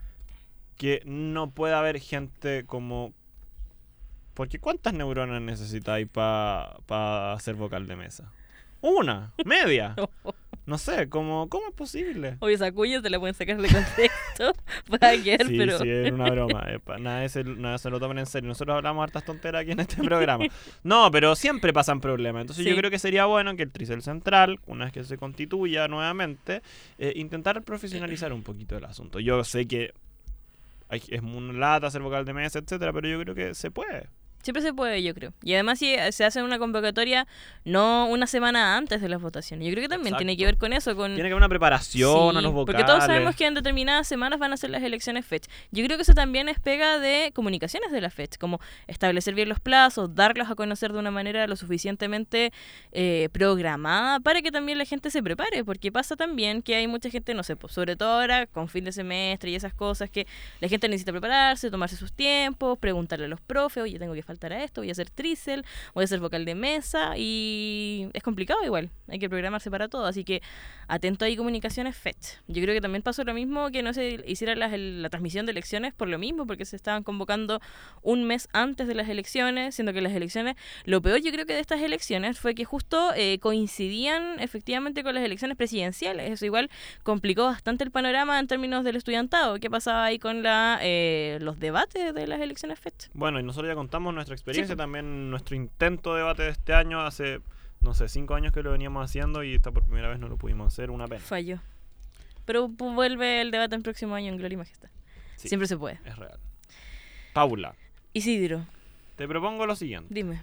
que no pueda haber gente como... Porque ¿cuántas neuronas necesitáis para pa ser vocal de mesa? Una, media. No sé, ¿cómo, ¿cómo es posible? Oye, esa cuña te la pueden sacar de contexto para quedar, Sí, pero... sí, es una broma. epa, nada, se, nada se lo tomen en serio. Nosotros hablamos hartas tonteras aquí en este programa. No, pero siempre pasan problemas. Entonces Sí. yo creo que sería bueno que el Tricel Central, una vez que se constituya nuevamente, eh, intentar profesionalizar un poquito el asunto. Yo sé que hay, es una lata ser vocal de mesa, etcétera, pero yo creo que se puede. Siempre se puede, yo creo. Y además si se hace una convocatoria no una semana antes de las votaciones. Yo creo que también Exacto. tiene que ver con eso. Con... Tiene que haber una preparación Sí, a los vocales. porque todos sabemos que en determinadas semanas van a ser las elecciones fecha. Yo creo que eso también es pega de comunicaciones de la fecha, como establecer bien los plazos, darlos a conocer de una manera lo suficientemente eh, programada para que también la gente se prepare, porque pasa también que hay mucha gente, no sé, pues, sobre todo ahora con fin de semestre y esas cosas, que la gente necesita prepararse, tomarse sus tiempos, preguntarle a los profes, oye, tengo que faltar a esto, voy a hacer trícel, voy a ser vocal de mesa, y es complicado igual, hay que programarse para todo, así que atento ahí comunicaciones fecha. Yo creo que también pasó lo mismo, que no se hiciera la, la transmisión de elecciones por lo mismo, porque se estaban convocando un mes antes de las elecciones, siendo que las elecciones, lo peor yo creo que de estas elecciones fue que justo eh, coincidían efectivamente con las elecciones presidenciales. Eso igual complicó bastante el panorama en términos del estudiantado. ¿Qué pasaba ahí con la eh, los debates de las elecciones fecha? Bueno, y nosotros ya contamos nuestra experiencia, Sí. también nuestro intento de debate de este año, hace, no sé, cinco años que lo veníamos haciendo y esta por primera vez no lo pudimos hacer, una pena. Falló. Pero pues, vuelve el debate el próximo año en Gloria y Majestad. Sí, Siempre se puede. es real. Paula, Isidro, te propongo lo siguiente. dime.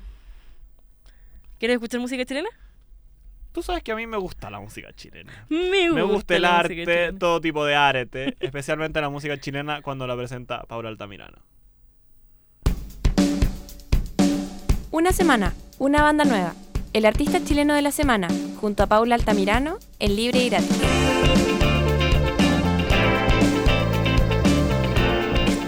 ¿Quieres escuchar música chilena? Tú sabes que a mí me gusta la música chilena. Me gusta, Me gusta el la música arte, chilena. todo tipo de arte, especialmente la música chilena cuando la presenta Paula Altamirano. Una semana, una banda nueva. El artista chileno de la semana, junto a Paula Altamirano, en Libre y Gratis.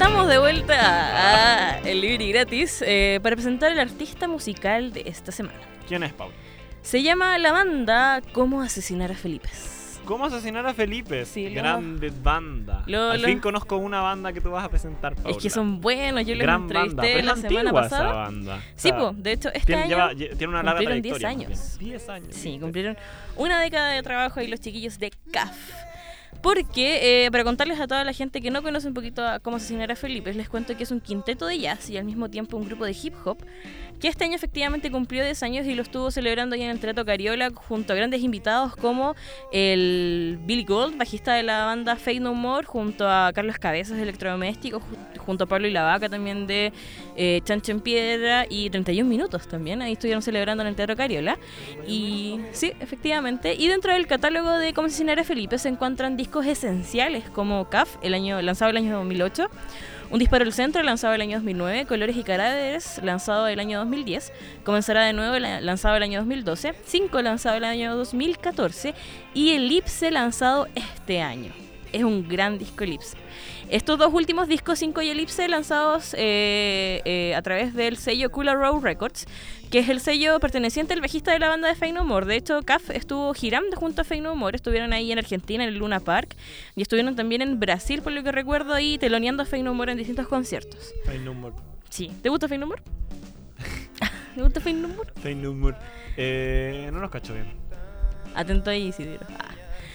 Estamos de vuelta a, a el Libre y Gratis eh, para presentar el artista musical de esta semana. ¿Quién es, Paula? Se llama la banda Cómo asesinar a Felipe. ¿Cómo asesinar a Felipe? Sí, lo... Grande banda. Lo, Al lo... fin conozco una banda que tú vas a presentar, Paula. Es que son buenos, yo los Gran entrevisté banda, pero la es semana pasada. Esa banda. Sí, o sea, pues, de hecho, este tiene, año lleva, tiene una larga cumplieron trayectoria. diez años. diez años. Sí, ¿viste? Cumplieron una década de trabajo ahí los chiquillos de C A F. Porque, eh, para contarles a toda la gente que no conoce un poquito a Cómo asesinar a Felipe, les cuento que es un quinteto de jazz y al mismo tiempo un grupo de hip hop que este año efectivamente cumplió diez años y lo estuvo celebrando ahí en el Teatro Cariola junto a grandes invitados como el Billy Gold, bajista de la banda Faith No More, junto a Carlos Cabezas de Electrodomésticos, junto a Pablo y la Vaca también de eh, Chancho en Piedra y treinta y un minutos también, ahí estuvieron celebrando en el Teatro Cariola. Y sí, efectivamente, y dentro del catálogo de Cómo asesinar a Felipe se encuentran discos esenciales como C A F, el año, lanzado el año dos mil ocho, Un disparo al centro, lanzado el año dos mil nueve, Colores y Cadáveres, lanzado el año dos mil diez, Comenzará de nuevo, lanzado el año dos mil doce, Cinco, lanzado el año dos mil catorce, y Elipse, lanzado este año. Es un gran disco Elipse. Estos dos últimos discos, Cinco y Elipse, lanzados eh, eh, a través del sello Cooler Row Records, que es el sello perteneciente al bajista de la banda de Faith No More. De hecho, C A F estuvo girando junto a Faith No More, estuvieron ahí en Argentina, en el Luna Park, y estuvieron también en Brasil, por lo que recuerdo, ahí teloneando a Faith No More en distintos conciertos. Faith No More. Sí. ¿Te gusta Faith No More? ¿Te gusta Faith No More? Faith No More. Eh, no los cacho bien. Atento ahí, Isidro. Ah.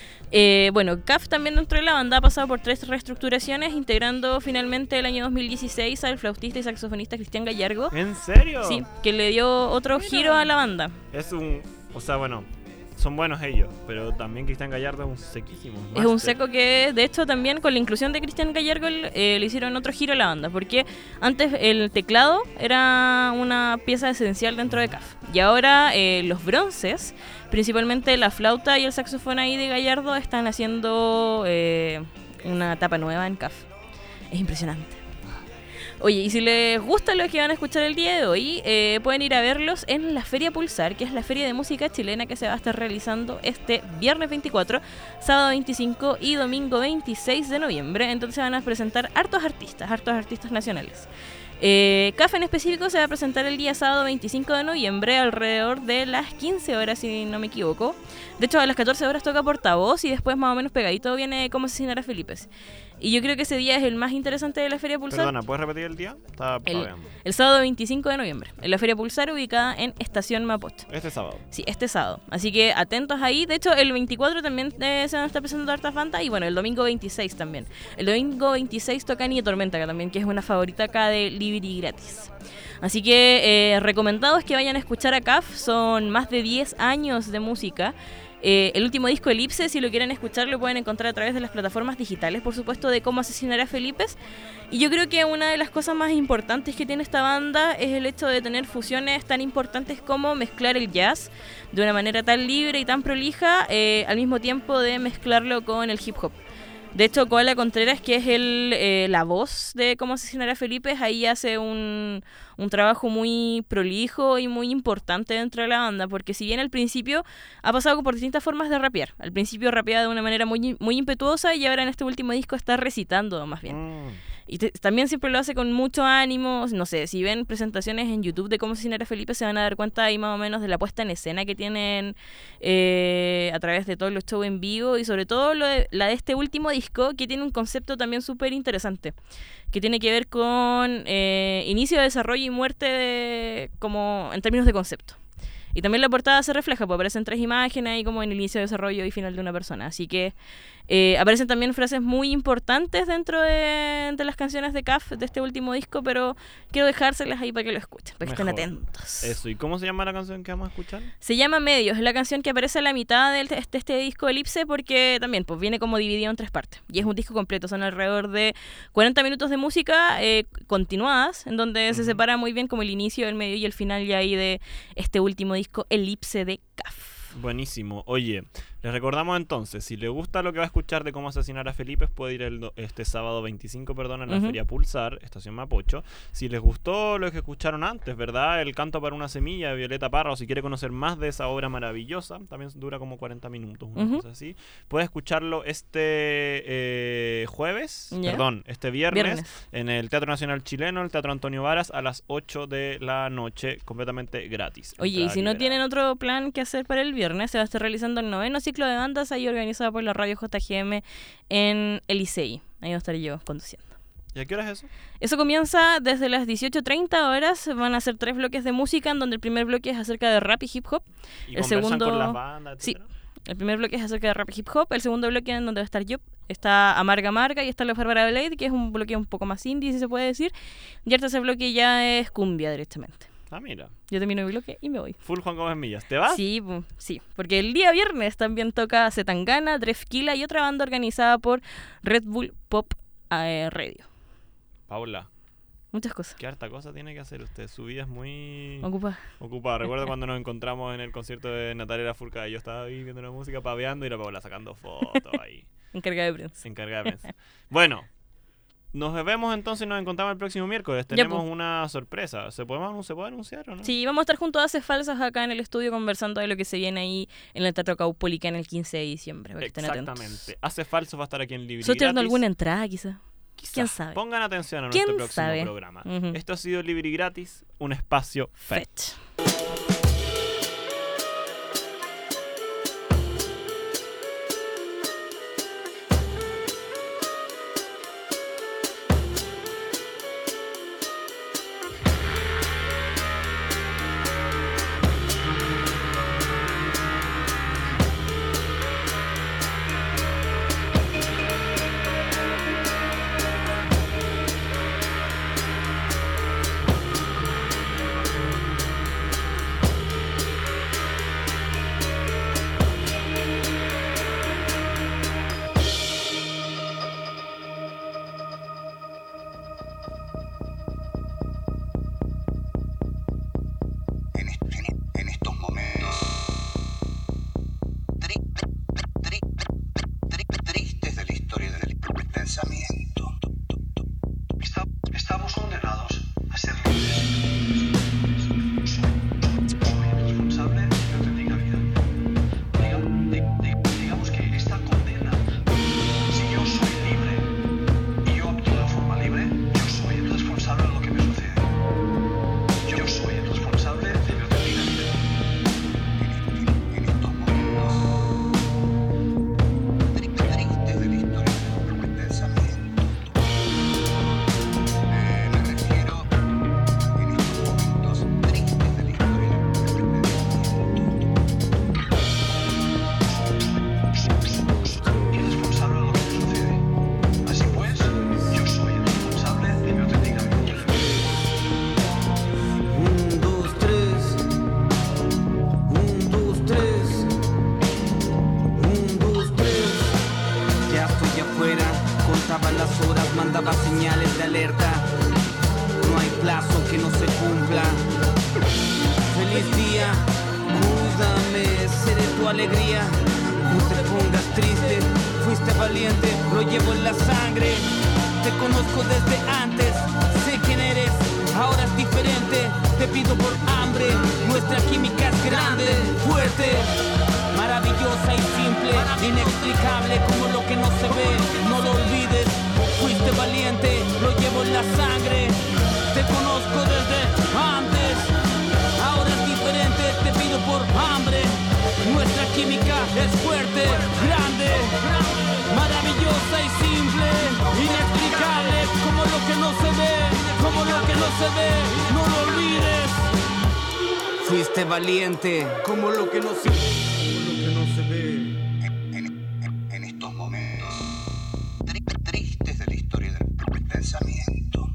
Eh, bueno, C A F también dentro de la banda ha pasado por tres reestructuraciones, integrando finalmente el año dos mil dieciséis al flautista y saxofonista Cristian Gallardo. ¿En serio? Sí, que le dio otro Mira. giro a la banda. Es un... O sea, bueno, son buenos ellos, pero también Cristian Gallardo es un sequísimo. Es un seco que, de hecho, también con la inclusión de Cristian Gallardo eh, le hicieron otro giro a la banda, porque antes el teclado era una pieza esencial dentro de C A F, y ahora eh, los bronces, principalmente la flauta y el saxofón ahí de Gallardo, están haciendo eh, una etapa nueva en C A F. Es impresionante. Oye, y si les gusta lo que van a escuchar el día de hoy, eh, pueden ir a verlos en la Feria Pulsar, que es la feria de música chilena que se va a estar realizando este viernes veinticuatro, sábado veinticinco y domingo veintiséis de noviembre. Entonces van a presentar hartos artistas, hartos artistas nacionales. Eh, C A F en específico se va a presentar el día sábado veinticinco de noviembre alrededor de las quince horas, si no me equivoco. De hecho, a las catorce horas toca Portavoz y después más o menos pegadito viene Cómo asesinar a Felipe. Y yo creo que ese día es el más interesante de la Feria Pulsar. Perdona, ¿puedes repetir el día? Estaba el, el sábado veinticinco de noviembre, en la Feria Pulsar ubicada en Estación Mapocho. Este sábado. Sí, este sábado. Así que atentos ahí. De hecho, el veinticuatro también eh, se van a estar presentando hartas bandas. Y bueno, el domingo veintiséis también. El domingo veintiséis toca Ni Tormenta, que también que es una favorita acá de Libre y Gratis. Así que eh, recomendados que vayan a escuchar a C A F. Son más de diez años de música. Eh, el último disco Elipse, si lo quieren escuchar, lo pueden encontrar a través de las plataformas digitales, por supuesto, de Cómo asesinar a Felipe. Y yo creo que una de las cosas más importantes que tiene esta banda es el hecho de tener fusiones tan importantes como mezclar el jazz de una manera tan libre y tan prolija, eh, al mismo tiempo de mezclarlo con el hip hop. De hecho, Koala Contreras, que es el, eh, la voz de Cómo asesinar a Felipe, ahí hace un, un trabajo muy prolijo y muy importante dentro de la banda, porque si bien al principio ha pasado por distintas formas de rapear, al principio rapeaba de una manera muy, muy impetuosa y ahora en este último disco está recitando más bien. Mm. Y te, también siempre lo hace con mucho ánimo. No sé, si ven presentaciones en YouTube de Cómo asesinar a Felipe, se van a dar cuenta ahí más o menos de la puesta en escena que tienen eh, a través de todos los shows en vivo, y sobre todo lo de, la de este último disco, que tiene un concepto también súper interesante, que tiene que ver con eh, inicio, desarrollo y muerte de, como en términos de concepto. Y también la portada se refleja, pues aparecen tres imágenes ahí como en el inicio, desarrollo y final de una persona. Así que eh, aparecen también frases muy importantes dentro de, de las canciones de C A F de este último disco, pero quiero dejárselas ahí para que lo escuchen, para que Mejor. estén atentos. Eso, ¿y cómo se llama la canción que vamos a escuchar? Se llama Medios, es la canción que aparece a la mitad de este, este disco Elipse, porque también pues viene como dividido en tres partes. Y es un disco completo, son alrededor de cuarenta minutos de música eh, continuadas, en donde uh-huh. se separa muy bien como el inicio, el medio y el final ya ahí de este último disco Elipse de C A F. Buenísimo. Oye, Les recordamos entonces, si le gusta lo que va a escuchar de cómo asesinar a Felipe, puede ir el do- este sábado veinticinco, perdón, en la Ujú. Feria Pulsar, Estación Mapocho. Si les gustó lo que escucharon antes, ¿verdad? El canto para una semilla de Violeta Parra, o si quiere conocer más de esa obra maravillosa, también dura como cuarenta minutos, una Ujú. cosa así. Puede escucharlo este eh, jueves, Ya. perdón, este viernes, Viernes. en el Teatro Nacional Chileno, el Teatro Antonio Varas, a las ocho de la noche, completamente gratis. Oye, y Entrada si no liberada. tienen otro plan que hacer para el viernes, se va a estar realizando el noveno ciclo de bandas ahí organizado por la radio J G M en el Licey. Ahí voy a estar yo conduciendo. ¿Y a qué hora es eso? Eso comienza desde las dieciocho treinta horas. Van a ser tres bloques de música, en donde el primer bloque es acerca de rap y hip hop. ¿Y el conversan segundo, con las bandas, sí, etcétera? el primer bloque es acerca de rap y hip hop. El segundo bloque en donde va a estar yo, está Amarga Amarga y está la Bárbara Blade, que es un bloque un poco más indie, si se puede decir. Y el tercer bloque ya es cumbia directamente. Ah, mira. Yo termino mi bloque y me voy. Full Juan Gómez Millas. ¿Te vas? Sí, pu- sí, porque el día viernes también toca Zetangana, Drefkila y otra banda organizada por Red Bull Pop eh, Radio. Paula. Muchas cosas. Qué harta cosa tiene que hacer usted. Su vida es muy... Ocupada. Ocupada. Recuerdo cuando nos encontramos en el concierto de Natalia Lafourcade. Yo estaba ahí viendo la música, paveando, y la Paula sacando fotos ahí. Encargada de prensa. Encargada de prensa. Bueno, nos vemos entonces y nos encontramos el próximo miércoles. Tenemos po. una sorpresa. ¿Se puede, anun- ¿Se puede anunciar o no? Sí, vamos a estar junto a Haces Falsas acá en el estudio conversando de lo que se viene ahí en el Teatro Caupolicán el quince de diciembre. Para que estén atentos. Exactamente. Hace Falso va a estar aquí en Libre y ¿Estoy tirando Gratis. alguna entrada, quizá? ¿Quién sabe? Pongan atención a ¿Quién nuestro próximo sabe? programa. Ujú. Esto ha sido Libre y Gratis, un espacio Fetch. En estos momentos tri- tri- tri- tristes de la historia del pensamiento. Está- estamos condenados a ser libres. Soy el responsable de mi auténtica vida. Diga- di- di- digamos que esta condena, si yo soy libre y yo actúo de forma libre, yo soy el responsable de lo que me sucede. Yo soy el responsable de mi auténtica vida. En estos momentos tri- tristes de la historia del pensamiento. Eh, me refiero en estos momentos tristes de la historia del pensamiento. Y responsable de lo que me sucede. Así pues, yo soy el responsable de mi auténtica vida. Un, dos, tres. Un, dos, tres. Un, dos, tres. Ya estoy afuera, contaba las horas, mandaba señales de alerta. No hay plazo que no se cumpla. Feliz día, cuídame, seré tu alegría. No te pongas triste, fuiste valiente, lo llevo en la sangre. Te conozco desde antes, sé quién eres, ahora es diferente. Te pido por hambre, nuestra química es grande, fuerte, maravillosa y simple, inexplicable como lo que no se ve. No lo olvides, fuiste valiente, lo llevo en la sangre. Te conozco desde antes, ahora es diferente. Te pido por hambre, nuestra química es fuerte, grande, maravillosa y simple, inexplicable como lo que no se ve, como lo que no se ve, no lo olvides. Fuiste valiente como lo que no se, como lo que no se ve. En, en estos momentos tri- tristes de la historia del pensamiento.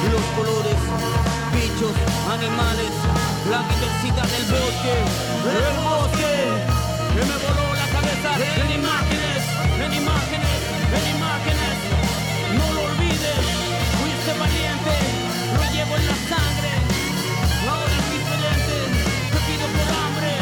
los colores, bichos, animales, la diversidad del bosque, el bosque, que me voló la cabeza en imágenes, en imágenes, en imágenes. No lo olvides, fuiste valiente, lo llevo en la sangre, ahora es diferente, te pido por hambre.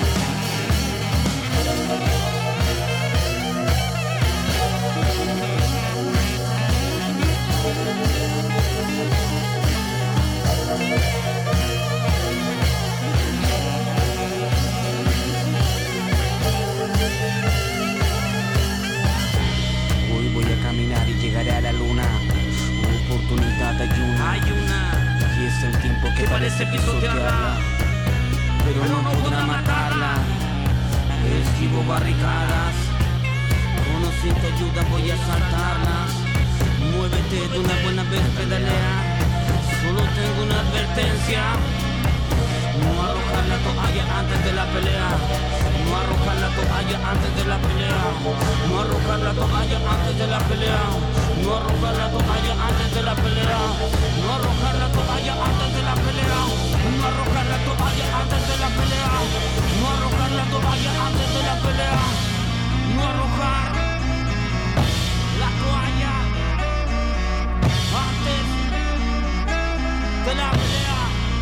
Hoy voy a caminar y llegaré a la luna. Oportunidad hay una, hay una, y es el tiempo que, que parece pisotearla, pero no, no podrá matarla. Esquivo barricadas, con o sin tu ayuda voy a saltarlas. Muévete de una buena vez, pedalea. Solo tengo una advertencia: no arrojar la toalla antes de la pelea. No arrojar la toalla antes de la pelea. No arrojar la toalla antes de la pelea. No arrojar la toalla antes de la pelea. No arrojar la toalla antes de la pelea. No arrojar la toalla antes de la pelea. No arrojar la toalla antes de la pelea. No arrojar la toalla antes de la pelea.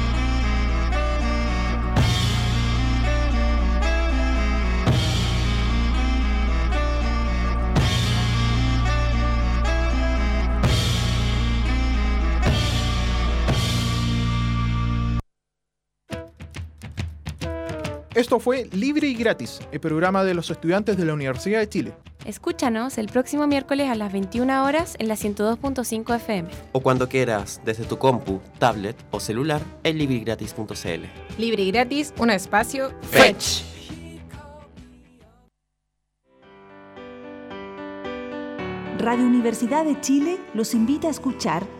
Esto fue Libre y Gratis, el programa de los estudiantes de la Universidad de Chile. Escúchanos el próximo miércoles a las veintiuna horas en la ciento dos punto cinco F M. O cuando quieras, desde tu compu, tablet o celular en libre y gratis punto c l. Libre y Gratis, un espacio Fetch. Radio Universidad de Chile los invita a escuchar